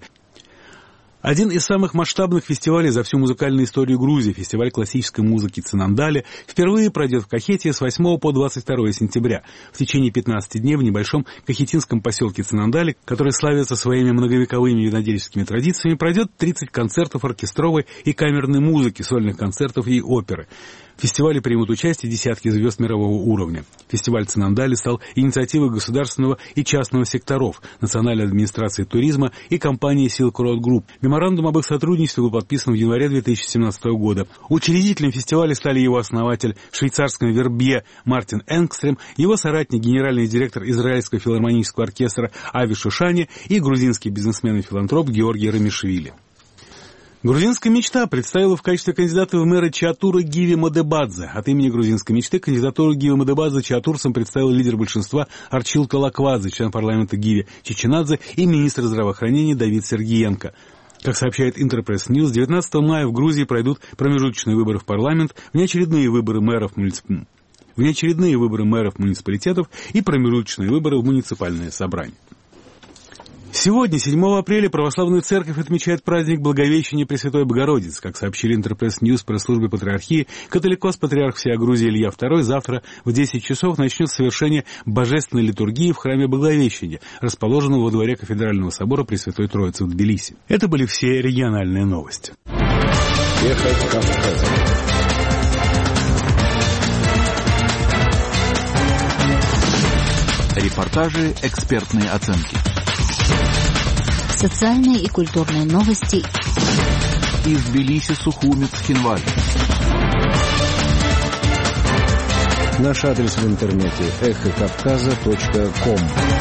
Один из самых масштабных фестивалей за всю музыкальную историю Грузии, фестиваль классической музыки Цинандали, впервые пройдет в Кахетии с восьмого по двадцать второе сентября. В течение пятнадцати дней в небольшом кахетинском поселке Цинандали, который славится своими многовековыми винодельческими традициями, пройдет тридцать концертов оркестровой и камерной музыки, сольных концертов и оперы. В фестивале примут участие десятки звезд мирового уровня. Фестиваль Цинандали стал инициативой государственного и частного секторов, Национальной администрации туризма и компании Silk Road Group. Меморандум об их сотрудничестве был подписан в январе две тысячи семнадцатого года. Учредителем фестиваля стали его основатель в швейцарском Вербье Мартин Энгстрем, его соратник генеральный директор Израильского филармонического оркестра Ави Шушани и грузинский бизнесмен и филантроп Георгий Рамишвили. Грузинская мечта представила в качестве кандидата в мэры Чаатура Гиви Мадебадзе. От имени грузинской мечты кандидатуру Гиви Мадебадзе чаатурцам представил лидер большинства Арчил Талаквадзе, член парламента Гиви Чеченадзе и министр здравоохранения Давид Сергиенко. Как сообщает Интерпресс Ньюс, девятнадцатого мая в Грузии пройдут промежуточные выборы в парламент, внеочередные выборы мэров муниципалитетов, внеочередные выборы мэров муниципалитетов и промежуточные выборы в муниципальное собрание. Сегодня, седьмого апреля, Православная Церковь отмечает праздник Благовещения Пресвятой Богородицы. Как сообщили Интерпресс Ньюс пресс-службе Патриархии, католикос-патриарх всея Грузии Илья второй завтра в десять часов начнет совершение божественной литургии в храме Благовещения, расположенном во дворе Кафедрального собора Пресвятой Троицы в Тбилиси. Это были все региональные новости. Эхо Кавказа. Репортажи, экспертные оценки. Социальные и культурные новости из Тбилиси, Сухуми, Цхинвали. Наш адрес в интернете эхо кавказа точка ком.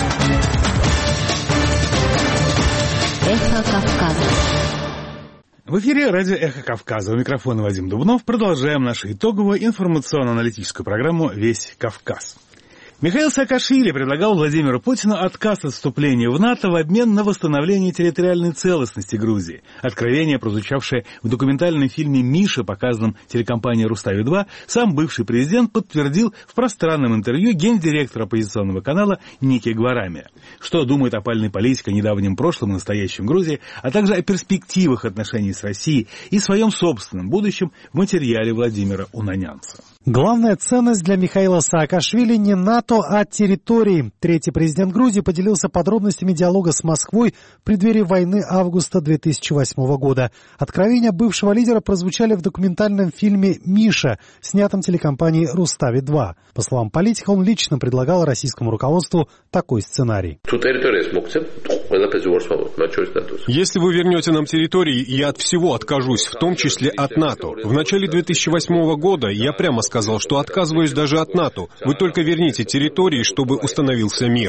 Эхо Кавказа. В эфире радио «Эхо Кавказа». У микрофона Вадим Дубнов. Продолжаем нашу итоговую информационно-аналитическую программу «Весь Кавказ». Михаил Саакашвили предлагал Владимиру Путину отказ от вступления в НАТО в обмен на восстановление территориальной целостности Грузии. Откровение, прозвучавшее в документальном фильме «Миша», показанном телекомпанией «Рустави-два», сам бывший президент подтвердил в пространном интервью гендиректор оппозиционного канала Ники Гварамия. Что думает опальный политик о недавнем прошлом и настоящем Грузии, а также о перспективах отношений с Россией и своем собственном будущем в материале Владимира Унанянца. Главная ценность для Михаила Саакашвили не НАТО, а территории. Третий президент Грузии поделился подробностями диалога с Москвой в преддверии войны августа две тысячи восьмого года. Откровения бывшего лидера прозвучали в документальном фильме «Миша», снятом телекомпанией «Рустави-два». По словам политика, он лично предлагал российскому руководству такой сценарий. Если вы вернете нам территории, я от всего откажусь, в том числе от НАТО. В начале две тысячи восьмого года я прямо сказал, что отказываюсь даже от НАТО. Вы только верните территории, чтобы установился мир.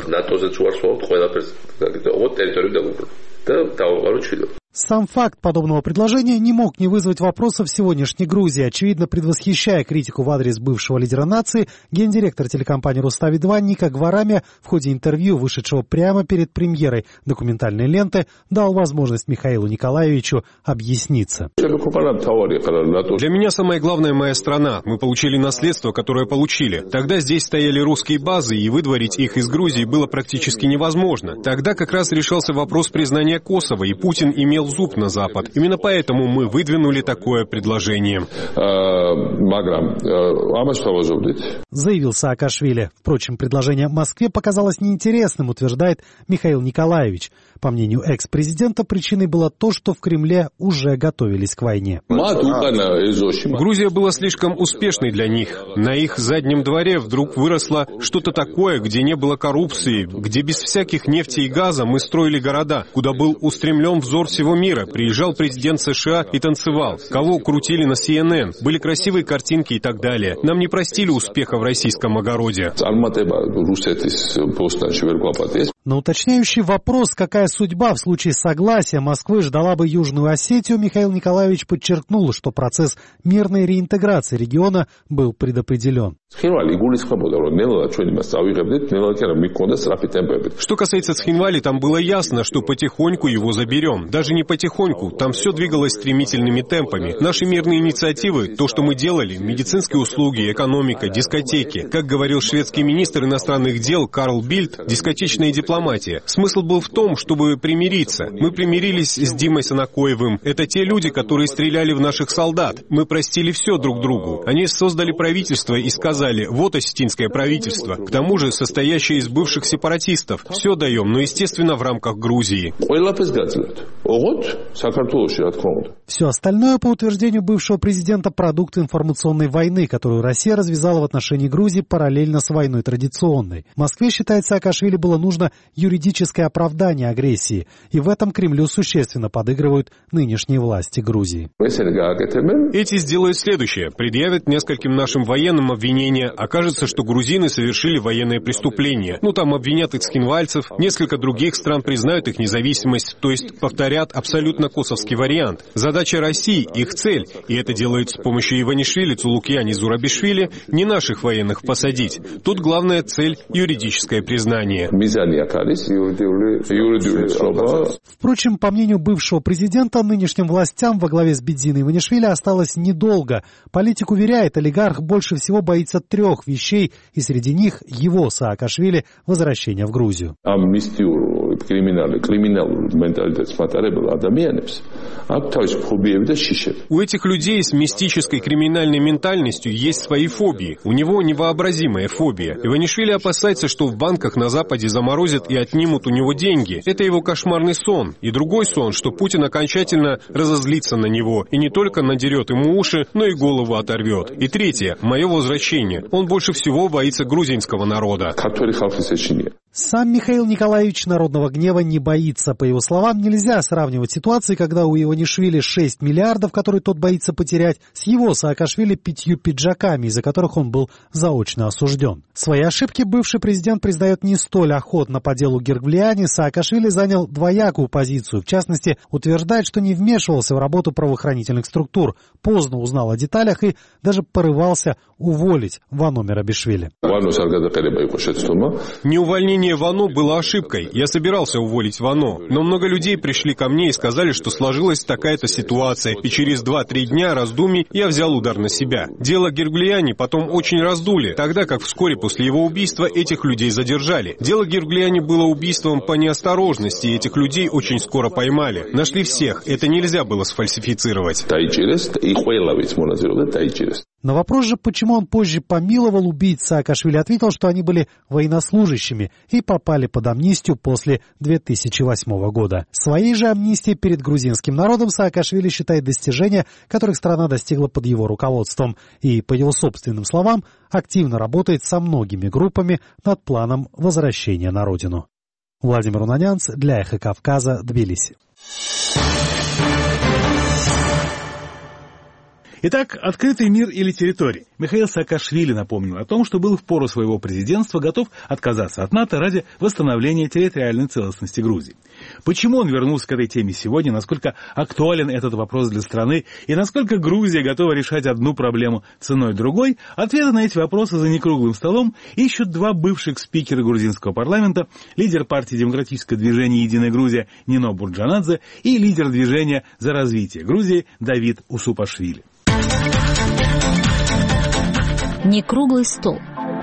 Сам факт подобного предложения не мог не вызвать вопросов в сегодняшней Грузии. Очевидно, предвосхищая критику в адрес бывшего лидера нации, гендиректор телекомпании «Рустави два» Ника Гварамя в ходе интервью, вышедшего прямо перед премьерой документальной ленты, дал возможность Михаилу Николаевичу объясниться. Для меня самое главное моя страна. Мы получили наследство, которое получили. Тогда здесь стояли русские базы, и выдворить их из Грузии было практически невозможно. Тогда как раз решался вопрос признания Косово, и Путин имел зуб на Запад. Именно поэтому мы выдвинули такое предложение. Заявил Саакашвили. Впрочем, предложение Москве показалось неинтересным, утверждает Михаил Николаевич. По мнению экс-президента, причиной было то, что в Кремле уже готовились к войне. Грузия была слишком успешной для них. На их заднем дворе вдруг выросло что-то такое, где не было коррупции, где без всяких нефти и газа мы строили города, куда был устремлен взор всего мира. Приезжал президент США и танцевал. Кого крутили на си эн эн. Были красивые картинки и так далее. Нам не простили успеха в российском огороде. На уточняющий вопрос, какая судьба в случае согласия Москвы ждала бы Южную Осетию, Михаил Николаевич подчеркнул, что процесс мирной реинтеграции региона был предопределен. Что касается Цхинвали, там было ясно, что потихоньку его заберем. Даже не потихоньку, там все двигалось стремительными темпами. Наши мирные инициативы, то, что мы делали, медицинские услуги, экономика, дискотеки. Как говорил шведский министр иностранных дел Карл Бильд, дискотечная дипломатия. Смысл был в том, чтобы примириться. Мы примирились с Димой Санакоевым. Это те люди, которые стреляли в наших солдат. Мы простили все друг другу. Они создали правительство и сказали, вот осетинское правительство. К тому же состоящее из бывших сепаратистов. Все даем, но естественно в рамках Грузии. Все остальное, по утверждению бывшего президента, продукт информационной войны, которую Россия развязала в отношении Грузии параллельно с войной традиционной. В Москве, считает Саакашвили, было нужно юридическое оправдание агрессии, и в этом Кремлю существенно подыгрывают нынешние власти Грузии. Эти сделают следующее. Предъявят нескольким нашим военным обвинения. Окажется, что грузины совершили военное преступление. Ну, там обвинят и цхинвальцев. Несколько других стран признают их независимость, то есть повторят абсолютно косовский вариант. Задача России, их цель, и это делают с помощью Иванишвили, Цулукьяни, Зурабишвили, не наших военных посадить. Тут главная цель – юридическое признание. Впрочем, по мнению бывшего президента, нынешним властям во главе с Бедзиной Иванишвили осталось недолго. Политик уверяет, олигарх больше всего боится трех вещей, и среди них его, Саакашвили, возвращение в Грузию. У этих людей с мистической криминальной ментальностью есть свои фобии. У него невообразимая фобия. Иванишвили опасается, что в банках на Западе заморозят и отнимут у него деньги. Это его кошмарный сон. И другой сон, что Путин окончательно разозлится на него и не только надерет ему уши, но и голову оторвет. И третье, мое возвращение. Он больше всего боится грузинского народа. Сам Михаил Николаевич народного гнева не боится. По его словам, нельзя сравнивать ситуации, когда у Иванишвили шесть миллиардов, которые тот боится потерять, с его Саакашвили пятью пиджаками, из-за которых он был заочно осужден. Свои ошибки бывший президент признает не столь охотно. По делу Гирглиани Саакашвили занял двоякую позицию. В частности, утверждает, что не вмешивался в работу правоохранительных структур, поздно узнал о деталях и даже порывался уволить Вано Мерабишвили. Не увольнение Вано было ошибкой. Я собирался уволить Вано, но много людей пришли ко мне и сказали, что сложилась такая-то ситуация, и через два-три дня раздумий я взял удар на себя. Дело Гирглиани потом очень раздули, тогда как вскоре после его убийства этих людей задержали. Дело Гирглиани было убийством по неосторожности, и этих людей очень скоро поймали. Нашли всех, это нельзя было сфальсифицировать. На вопрос же, почему он позже помиловал убийц Саакашвили, ответил, что они были военнослужащими и попали под амнистию после две тысячи восьмого года. Своей же амнистией перед грузинским народом Саакашвили считает достижения, которых страна достигла под его руководством, и, по его собственным словам, активно работает со многими группами над планом возвращения на родину. Владимир Унанянц для «Эхо Кавказа», Тбилиси. Итак, открытый мир или территория. Михаил Саакашвили напомнил о том, что был в пору своего президентства готов отказаться от НАТО ради восстановления территориальной целостности Грузии. Почему он вернулся к этой теме сегодня, насколько актуален этот вопрос для страны и насколько Грузия готова решать одну проблему ценой другой, ответы на эти вопросы за некруглым столом ищут два бывших спикера грузинского парламента, лидер партии «Демократическое движение «Единая Грузия» Нино Бурджанадзе и лидер движения «За развитие Грузии» Давид Усупашвили. Некруглый стол.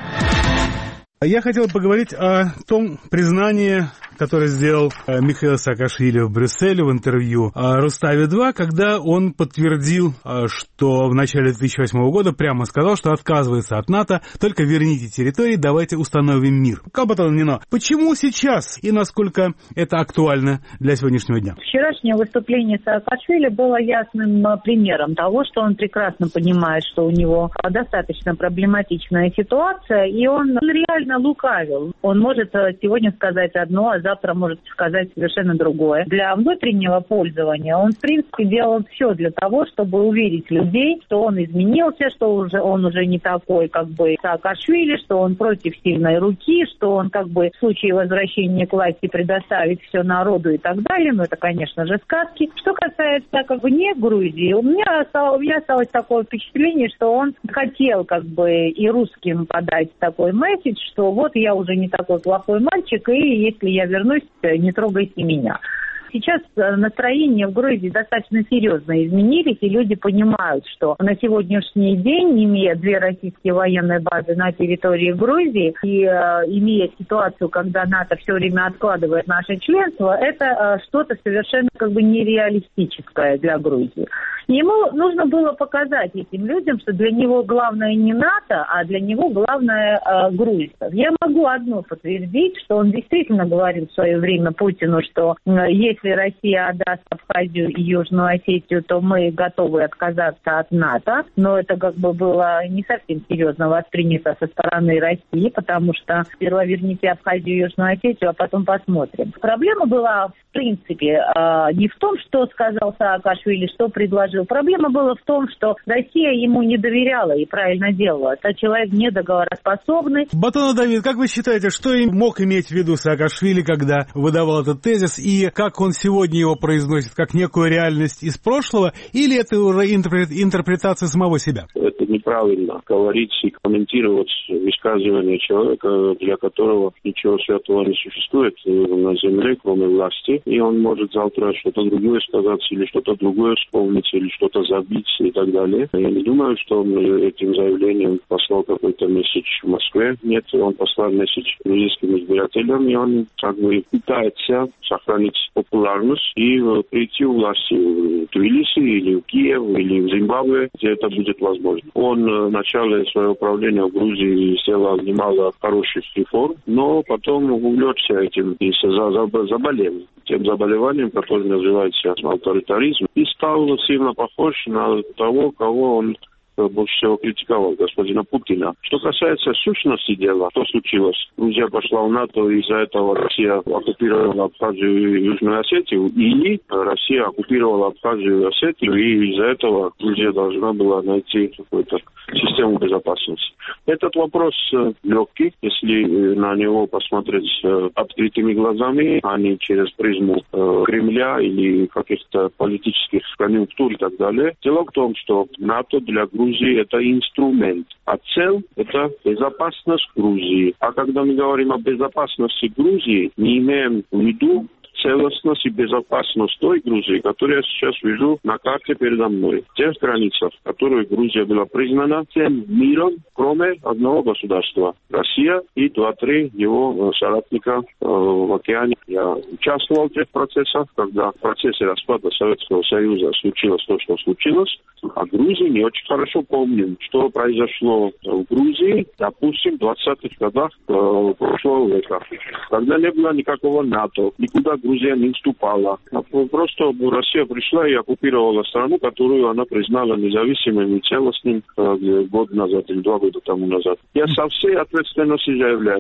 Я хотел поговорить о том признании, которое сделал Михаил Саакашвили в Брюсселе в интервью Руставе два, когда он подтвердил, что в начале две тысячи восьмого года прямо сказал, что отказывается от НАТО, только верните территории, давайте установим мир. Кабатан Нино, почему сейчас и насколько это актуально для сегодняшнего дня? Вчерашнее выступление Саакашвили было ясным примером того, что он прекрасно понимает, что у него достаточно проблематичная ситуация, и он реально лукавил. Он может сегодня сказать одно, а завтра может сказать совершенно другое. Для внутреннего пользования он, в принципе, делал все для того, чтобы уверить людей, что он изменился, что уже, он уже не такой, как бы, Саакашвили, что он против сильной руки, что он, как бы, в случае возвращения к власти предоставит все народу и так далее. Но это, конечно же, сказки. Что касается, как бы, не Грузии, у меня, осталось, у меня осталось такое впечатление, что он хотел, как бы, и русским подать такой месседж, что вот я уже не такой плохой мальчик, и если я вернусь, не трогайте меня. Сейчас настроения в Грузии достаточно серьезно изменились, и люди понимают, что на сегодняшний день, имея две российские военные базы на территории Грузии и э, имея ситуацию, когда НАТО все время откладывает наше членство, это э, что-то совершенно как бы нереалистическое для Грузии. Ему нужно было показать этим людям, что для него главное не НАТО, а для него главное э, Грузия. Я могу одно подтвердить, что он действительно говорил в свое время Путину, что э, если Россия отдаст Абхазию и Южную Осетию, то мы готовы отказаться от НАТО. Но это как бы было не совсем серьезно воспринято со стороны России, потому что сперва верните Абхазию и Южную Осетию, а потом посмотрим. Проблема была, в принципе, э, не в том, что сказал Саакашвили, что предложил. Проблема была в том, что Россия ему не доверяла и правильно делала. Это человек недоговороспособный. Батона Давид, как вы считаете, что мог иметь в виду Саакашвили, когда выдавал этот тезис, и как он сегодня его произносит, как некую реальность из прошлого, или это уже интерпретация самого себя? Это неправильно говорить и комментировать высказывание человека, для которого ничего святого не существует на земле, кроме власти, и он может завтра что-то другое сказать, или что-то другое вспомнить, или что-то забить и так далее. Я не думаю, что он этим заявлением послал какой-то месседж в Москве. Нет, он послал месседж грузинским избирателям, и он как бы пытается сохранить популярность и прийти у власти в Тбилиси или в Киев, или в Зимбабве, где это будет возможно. Он в начале своего правления в Грузии сделал немало хороших реформ, но потом увлекся этим и заболел тем заболеванием, которое называется авторитаризм, и стал сильно похож на того, кого он больше всего критиковал, господина Путина. Что касается сущности дела, что случилось? Грузия пошла в НАТО, и из-за этого Россия оккупировала Абхазию и Южную Осетию, или Россия оккупировала Абхазию и Осетию, и из-за этого Грузия должна была найти какую-то систему безопасности. Этот вопрос легкий, если на него посмотреть открытыми глазами, а не через призму Кремля или каких-то политических конъюнктур и так далее. Дело в том, что НАТО для Грузии это инструмент, а цель это безопасность Грузии. А когда мы говорим о безопасности Грузии, не имеем в виду целостность и безопасность той Грузии, которую я сейчас вижу на карте передо мной. В тех границах, в которых Грузия была признана всем миром, кроме одного государства. Россия и два-три его соратника э, в океане. Я участвовал в тех процессах, когда в процессе распада Советского Союза случилось то, что случилось. А Грузии не очень хорошо помним, что произошло в Грузии, допустим, в двадцатых годах э, прошлого века. Когда не было никакого НАТО, никуда Грузия не вступала. Просто Россия пришла и оккупировала страну, которую она признала независимым и целостным э, год назад или два года тому назад. Я со всей ответственностью заявляю,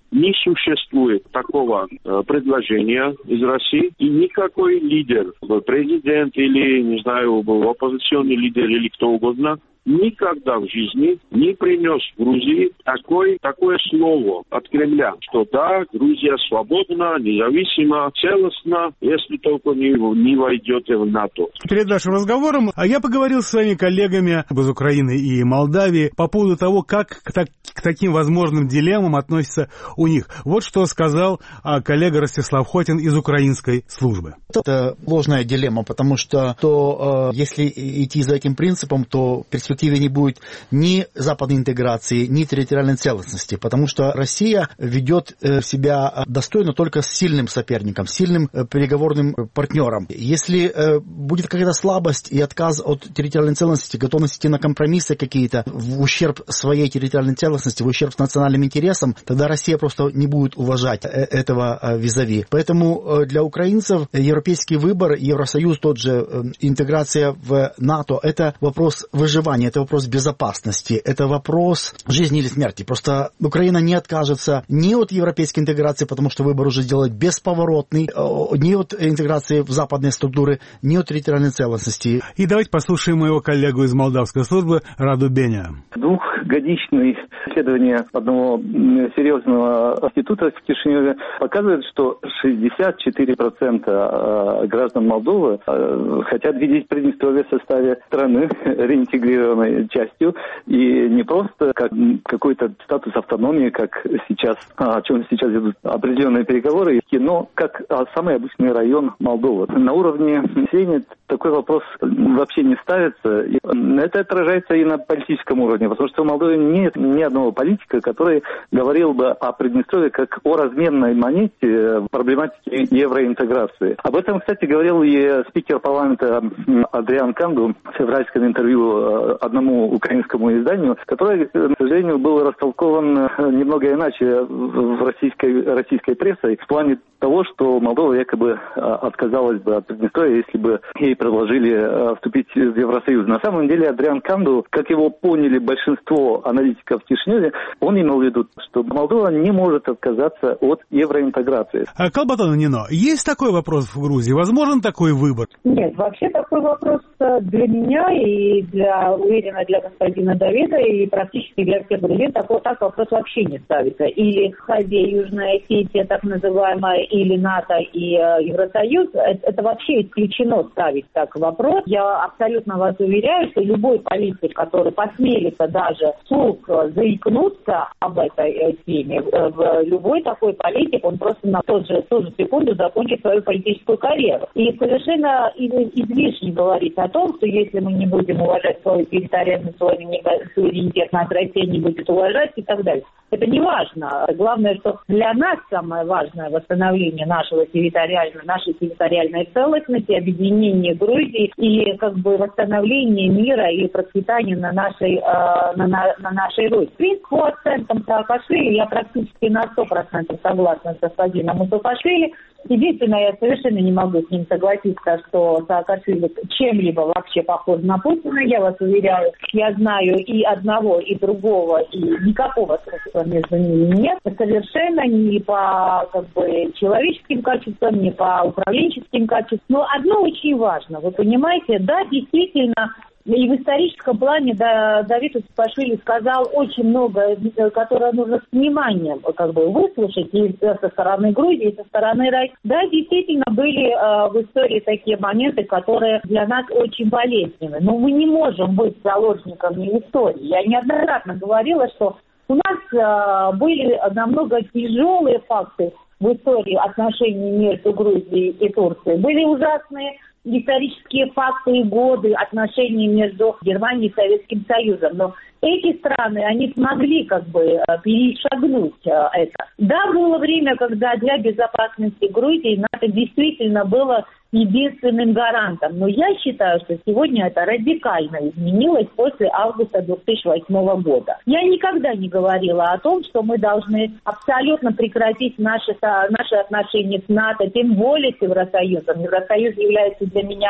не существует такого э, предложения из России, и никакой лидер, президент или, не знаю, оппозиционный лидер или кто угодно, никогда в жизни не принес в Грузии такой, такое слово от Кремля, что да, Грузия свободна, независима, целостна, если только не, не войдет в НАТО. Перед нашим разговором я поговорил с своими коллегами из Украины и Молдавии по поводу того, как к, так, к таким возможным дилеммам относятся у них. Вот что сказал а, коллега Ростислав Хотин из украинской службы. Это ложная дилемма, потому что то, э, если идти за этим принципом, то в перспективе не будет ни западной интеграции, ни территориальной целостности, потому что Россия ведет себя достойно только с сильным соперником, с сильным переговорным партнером. Если будет какая-то слабость и отказ от территориальной целостности, готовность идти на компромиссы какие-то в ущерб своей территориальной целостности, в ущерб национальным интересам, тогда Россия просто не будет уважать этого визави. Поэтому для украинцев европейский выбор, Евросоюз, тот же, интеграция в НАТО, это вопрос выживания, это вопрос безопасности, это вопрос жизни или смерти. Просто Украина не откажется ни от европейской интеграции, потому что выбор уже сделать бесповоротный, ни от интеграции в западные структуры, ни от территориальной целостности. И давайте послушаем моего коллегу из молдавской службы Раду Беня. Двухгодичное исследование одного серьезного института в Кишиневе показывает, что шестьдесят четыре процента граждан Молдовы хотят видеть Приднестровье в составе страны, реинтегрированной частью, и не просто как какой-то статус автономии, как сейчас, о чем сейчас идут определенные переговоры, но как самый обычный район Молдовы. На уровне населения такой вопрос вообще не ставится. И это отражается и на политическом уровне, потому что в Молдове нет ни одного политика, который говорил бы о Приднестровье как о разменной монете в проблематике евроинтеграции. Об этом, кстати, говорил и спикер парламента Адриан Канду в февральском интервью одному украинскому изданию, которое, к сожалению, было растолковано немного иначе в российской, российской прессой в плане того, что Молдова якобы отказалась бы от Приднестровья, если бы ей предложили вступить в Евросоюз. На самом деле Адриан Канду, как его поняли большинство аналитиков в Кишиневе, он имел в виду, что Молдова не может отказаться от евроинтеграции. А, Калбатон Нино, есть такой вопрос в Грузии? Возможен такой выбор? Нет, вообще такой вопрос для меня и для, уверена, для господина Давида и практически для всех грузин такой так вопрос вообще не ставится. Или Хазе, Южная Осетия, так называемая, или НАТО и э, Евросоюз, это, это вообще исключено ставить так вопрос. Я абсолютно вас уверяю, что любой политик, который посмелится даже вслух заикнуться об этой э, теме, э, в любой такой политик, он просто на тот же, ту же секунду закончит свою политическую карьеру. И совершенно излишне говорить о том, что если мы не будем уважать свою территориальную суверенитет, нас Россия не будет уважать и так далее. Это не важно. Главное, что для нас самое важное восстановление нашего территориального, нашей территориальной целостности, объединение Грузии и как бы восстановление мира и процветания на нашей, э, на, на, на нашей Руси. В принципе, по оценкам Саакашвили я практически на сто процентов согласна с господином Саакашвили. Единственное, я совершенно не могу с ним согласиться, что Саакашвили чем-либо вообще похож на Путина. Я вас уверяю, я знаю и одного, и другого, и никакого сходства между ними нет. Совершенно ни по как бы, человеческим качествам, ни по управленческим качествам. Но одно очень важно, вы понимаете, да, действительно, и в историческом плане да, Давид Саакашвили сказал очень много, которое нужно с вниманием как бы, выслушать и со стороны Грузии, и со стороны России. Да, действительно, были э, в истории такие моменты, которые для нас очень болезненны. Но мы не можем быть заложниками истории. Я неоднократно говорила, что у нас э, были намного тяжелые факты в истории отношений между Грузией и Турцией. Были ужасные исторические факты и годы отношений между Германией и Советским Союзом. Но эти страны, они смогли как бы перешагнуть это. Да, было время, когда для безопасности Грузии НАТО действительно было единственным гарантом. Но я считаю, что сегодня это радикально изменилось после августа две тысячи восьмого года. Я никогда не говорила о том, что мы должны абсолютно прекратить наши, наши отношения с НАТО, тем более с Евросоюзом. Евросоюз является для меня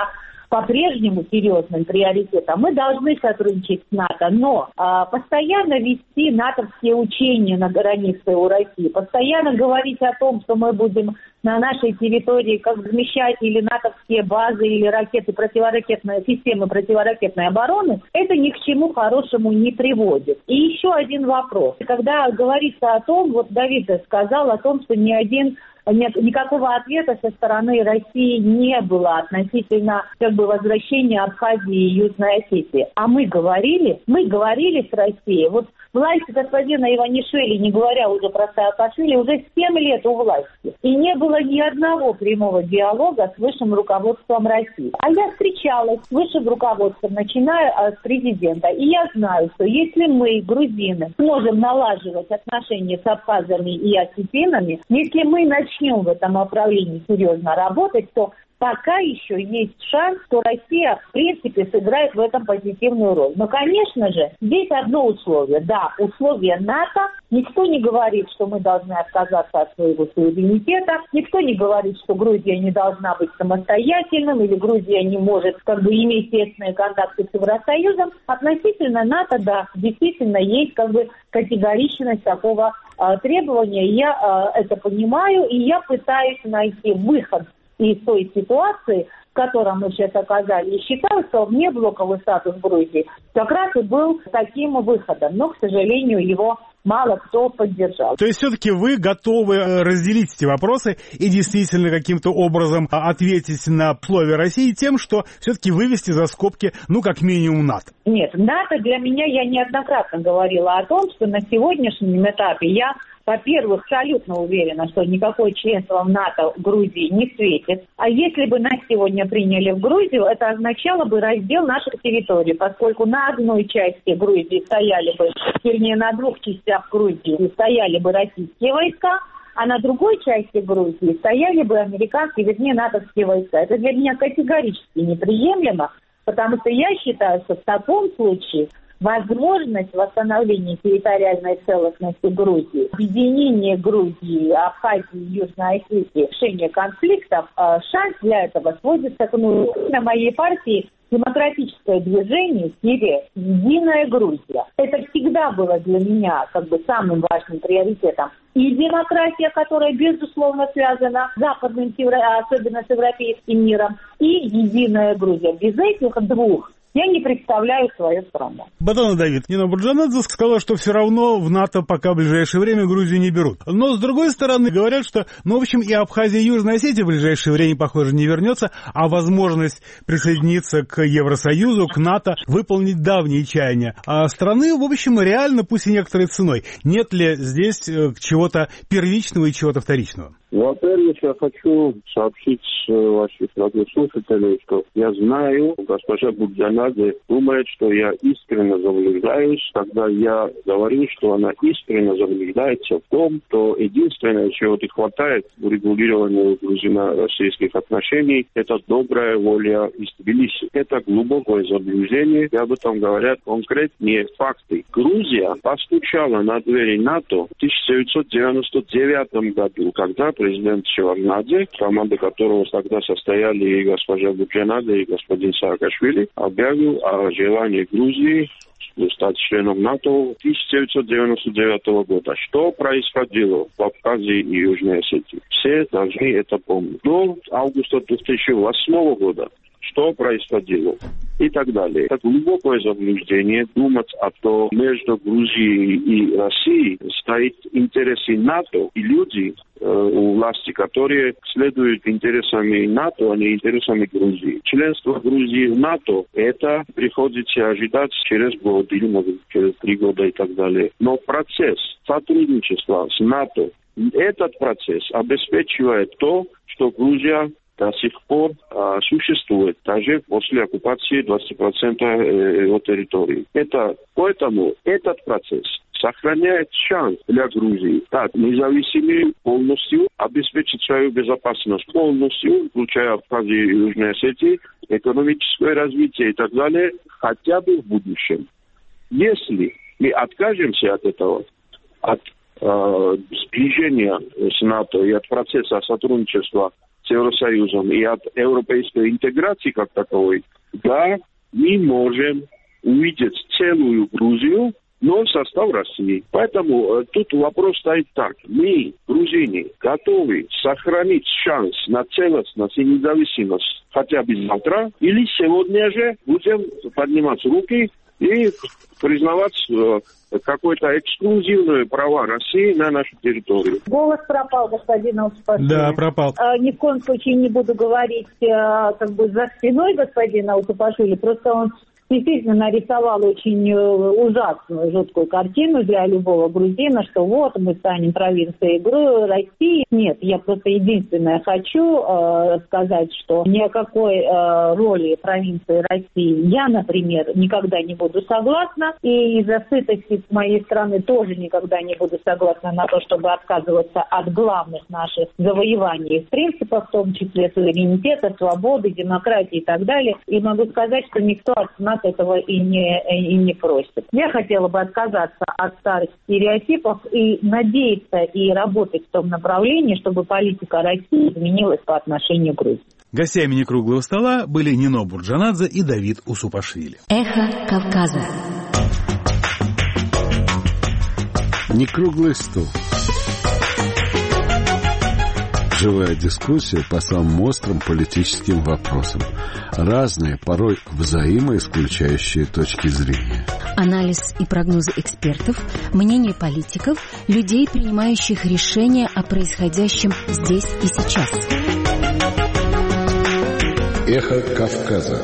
по-прежнему серьезным приоритетом. Мы должны сотрудничать с НАТО, но а, постоянно вести натовские учения на границе у России, постоянно говорить о том, что мы будем на нашей территории как размещать или натовские базы, или ракеты противоракетной, системы противоракетной обороны, это ни к чему хорошему не приводит. И еще один вопрос. Когда говорится о том, вот Давид сказал о том, что ни один Нет, никакого ответа со стороны России не было относительно как бы возвращения Абхазии и Южной Осетии. А мы говорили, мы говорили с Россией. Вот власть господина Иванишвили, не говоря уже про Саакашвили, уже семь лет у власти. И не было ни одного прямого диалога с высшим руководством России. А я встречалась с высшим руководством, начиная с президента. И я знаю, что если мы, грузины, сможем налаживать отношения с абхазами и осетинами, если мы начнем начнем в этом направлении серьезно работать, то пока еще есть шанс, что Россия, в принципе, сыграет в этом позитивную роль. Но, конечно же, здесь одно условие. Да, условие НАТО. Никто не говорит, что мы должны отказаться от своего суверенитета. Никто не говорит, что Грузия не должна быть самостоятельным или Грузия не может как бы иметь тесные контакты с Евросоюзом. Относительно НАТО, да, действительно есть как бы категоричность такого э, требования. Я э, это понимаю, и я пытаюсь найти выход из той ситуации, в которой мы сейчас оказались. И считаю, что внеблоковый статус Грузии как раз и был таким выходом. Но, к сожалению, его мало кто поддержал. То есть все-таки вы готовы разделить эти вопросы и действительно каким-то образом ответить на условия России тем, что все-таки вывести за скобки, ну, как минимум, НАТО? Нет, НАТО для меня, я неоднократно говорила о том, что на сегодняшнем этапе я, во-первых, абсолютно уверена, что никакое членство в НАТО Грузии не светит. А если бы нас сегодня приняли в Грузию, это означало бы раздел наших территорий, поскольку на одной части Грузии стояли бы, вернее, на двух частях Грузии стояли бы российские войска, а на другой части Грузии стояли бы американские, вернее, натовские войска. Это для меня категорически неприемлемо, потому что я считаю, что в таком случае возможность восстановления территориальной целостности Грузии, объединение Грузии, Абхазии и Южной Осетии, решение конфликтов, шанс для этого сводится к нулю. На моей партии демократическое движение, единая Грузия. Это всегда было для меня как бы самым важным приоритетом. И демократия, которая, безусловно, связана с западным, особенно с европейским миром, и единая Грузия. Без этих двух я не представляю свою страну. Баданов Давид. Нина Бурджанадзе сказала, что все равно в НАТО пока в ближайшее время Грузию не берут. Но, с другой стороны, говорят, что, ну, в общем, и Абхазия, и Южная Осетия в ближайшее время, похоже, не вернется, а возможность присоединиться к Евросоюзу, к НАТО, выполнить давние чаяния. А страны, в общем, реально, пусть и некоторой ценой. Нет ли здесь чего-то первичного и чего-то вторичного? Во-первых, я хочу сообщить ваших радиослушателей, что я знаю, госпожа Бурджанадзе думает, что я искренне заблуждаюсь, когда я говорю, что она искренне заблуждается в том, что единственное, чего не хватает в регулировании грузино-российских отношений, это добрая воля из Тбилиси. Это глубокое заблуждение, и об этом говорят конкретные факты. Грузия постучала на двери НАТО в тысяча девятьсот девяносто девятом году, когда президент Шеварднадзе, команда которого тогда состояли и госпожа Бурджанадзе, и господин Саакашвили, объявил о желании Грузии стать членом НАТО в тысяча девятьсот девяносто девятого года. Что происходило в Абхазии и Южной Осетии? Все должны это помнить. До августа две тысячи восьмого года что происходило и так далее. Это глубокое заблуждение думать о том, между Грузией и Россией стоит интересы НАТО и люди э, у власти, которые следуют интересами НАТО, а не интересами Грузии. Членство Грузии в НАТО, это приходится ожидать через год или, может, через три года и так далее. Но процесс сотрудничества с НАТО, этот процесс обеспечивает то, что Грузия до сих пор а, существует, даже после оккупации двадцати процентов его территории. Это, поэтому этот процесс сохраняет шанс для Грузии так независимым полностью обеспечить свою безопасность полностью, включая Абхазию и Южную Осетию, экономическое развитие и так далее, хотя бы в будущем. Если мы откажемся от этого, от сближения с НАТО и от процесса сотрудничества с Евросоюзом и от европейской интеграции как таковой, да, мы можем увидеть целую Грузию, но в состав России. Поэтому э, тут вопрос стоит так. Мы, грузины, готовы сохранить шанс на целостность и независимость хотя бы завтра, или сегодня же будем поднимать руки и признавать э, какое-то эксклюзивное право России на нашу территорию. Голос пропал, господин Аутупашвили. Да, пропал. А, ни в коем случае не буду говорить а, как бы за спиной господина Аутупашвили, просто он действительно нарисовал очень ужасную, жуткую картину для любого грузина, что вот мы станем провинцией России. Нет, я просто единственное хочу э, сказать, что ни о какой э, роли провинции России я, например, никогда не буду согласна. И из-за сытости с моей страны тоже никогда не буду согласна на то, чтобы отказываться от главных наших завоеваний, принципов, в том числе суверенитета, свободы, демократии и так далее. И могу сказать, что никто от нас этого и не, и не просит. Я хотела бы отказаться от старых стереотипов и надеяться и работать в том направлении, чтобы политика России изменилась по отношению к Грузии. Гостями некруглого стола были Нино Бурджанадзе и Давид Усупашвили. Эхо Кавказа. Некруглый стол. Живая дискуссия по самым острым политическим вопросам. Разные, порой взаимоисключающие точки зрения. Анализ и прогнозы экспертов, мнения политиков, людей, принимающих решения о происходящем здесь и сейчас. Эхо Кавказа.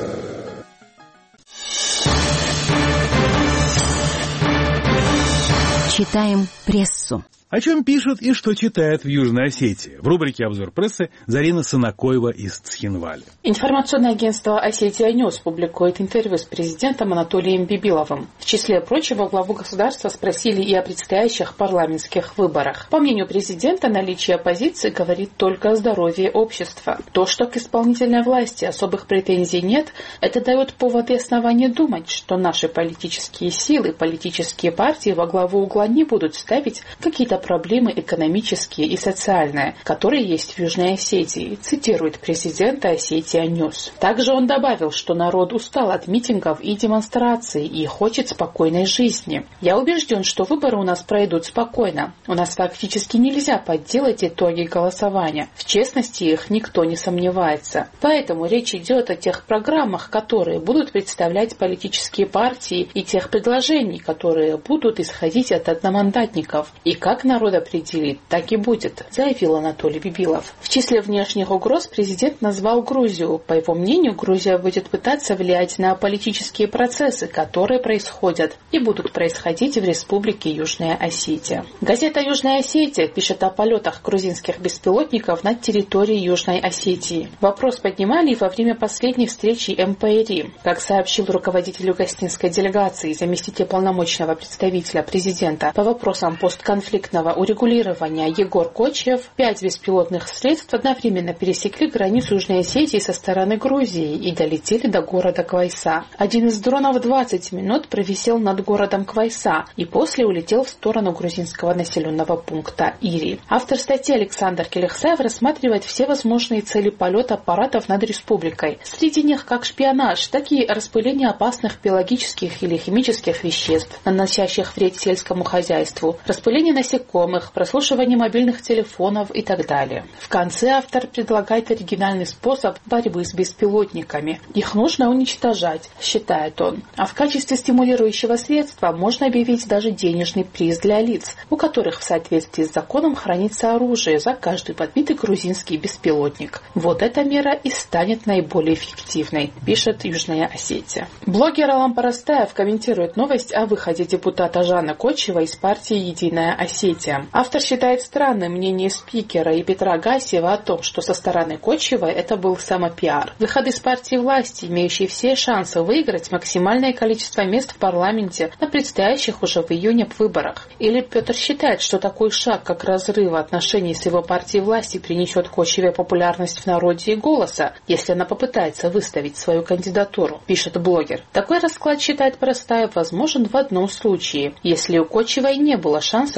Читаем прессу. О чем пишут и что читают в Южной Осетии. В рубрике «Обзор прессы» Зарина Сынакоева из Цхинвали. Информационное агентство «Осетия Ньюс» публикует интервью с президентом Анатолием Бибиловым. В числе прочего, главу государства спросили и о предстоящих парламентских выборах. По мнению президента, наличие оппозиции говорит только о здоровье общества. То, что к исполнительной власти особых претензий нет, это дает повод и основание думать, что наши политические силы, политические партии во главу угла не будут ставить какие-то проблемы экономические и социальные, которые есть в Южной Осетии, цитирует президента Осетия Ньюс. Также он добавил, что народ устал от митингов и демонстраций и хочет спокойной жизни. Я убежден, что выборы у нас пройдут спокойно. У нас фактически нельзя подделать итоги голосования. В честности их никто не сомневается. Поэтому речь идет о тех программах, которые будут представлять политические партии, и тех предложений, которые будут исходить от одномандатников. И как народ определит, так и будет, заявил Анатолий Бибилов. В числе внешних угроз президент назвал Грузию. По его мнению, Грузия будет пытаться влиять на политические процессы, которые происходят и будут происходить в Республике Южная Осетия. Газета «Южная Осетия» пишет о полетах грузинских беспилотников над территорией Южной Осетии. Вопрос поднимали во время последней встречи эм пэ эр и. Как сообщил руководитель югославянской делегации и заместитель полномочного представителя президента по вопросам постконфликтного урегулирования Егор Кочев, пять беспилотных средств одновременно пересекли границу Южной Осетии со стороны Грузии и долетели до города Квайса. Один из дронов двадцать минут провисел над городом Квайса и после улетел в сторону грузинского населенного пункта Ири. Автор статьи Александр Келехсаев рассматривает все возможные цели полета аппаратов над республикой. Среди них как шпионаж, так и распыление опасных биологических или химических веществ, наносящих вред сельскому хозяйству, распыление насекомых, прослушивание мобильных телефонов и так далее. В конце автор предлагает оригинальный способ борьбы с беспилотниками. Их нужно уничтожать, считает он. А в качестве стимулирующего средства можно объявить даже денежный приз для лиц, у которых в соответствии с законом хранится оружие за каждый подбитый грузинский беспилотник. Вот эта мера и станет наиболее эффективной, пишет Южная Осетия. Блогер Алам Парастаев комментирует новость о выходе депутата Жана Кочева из партии «Единая Осетия». Автор считает странным мнение спикера и Петра Гасиева о том, что со стороны Кочева это был самопиар. Выход из партии власти, имеющий все шансы выиграть максимальное количество мест в парламенте на предстоящих уже в июне выборах. Или Петр считает, что такой шаг, как разрыв отношений с его партией власти, принесет Кочеве популярность в народе и голоса, если она попытается выставить свою кандидатуру, пишет блогер. Такой расклад, считает Парастаев, возможен в одном случае, если у Кочевой не было шансов остаться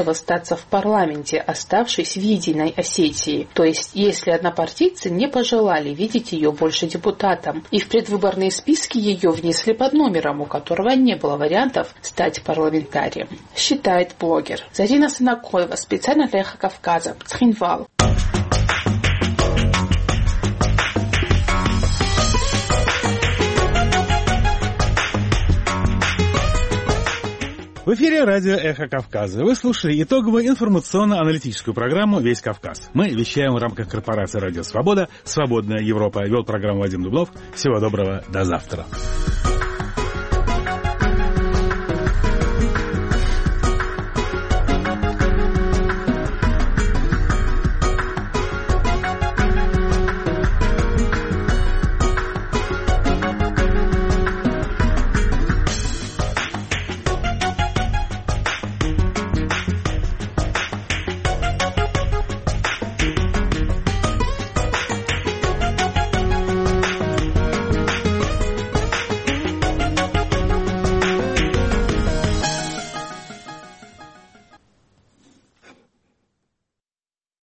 оставаться в парламенте, оставшись в Единой Осетии. То есть, если однопартийцы не пожелали видеть ее больше депутатом, и в предвыборные списки ее внесли под номером, у которого не было вариантов стать парламентарием, считает блогер. Зарина Санакоева, специально для Эхо Кавказа, Цхинвал. В эфире радио «Эхо Кавказа». Вы слушали итоговую информационно-аналитическую программу «Весь Кавказ». Мы вещаем в рамках корпорации «Радио Свобода». «Свободная Европа». Вел программу Вадим Дублов. Всего доброго. До завтра.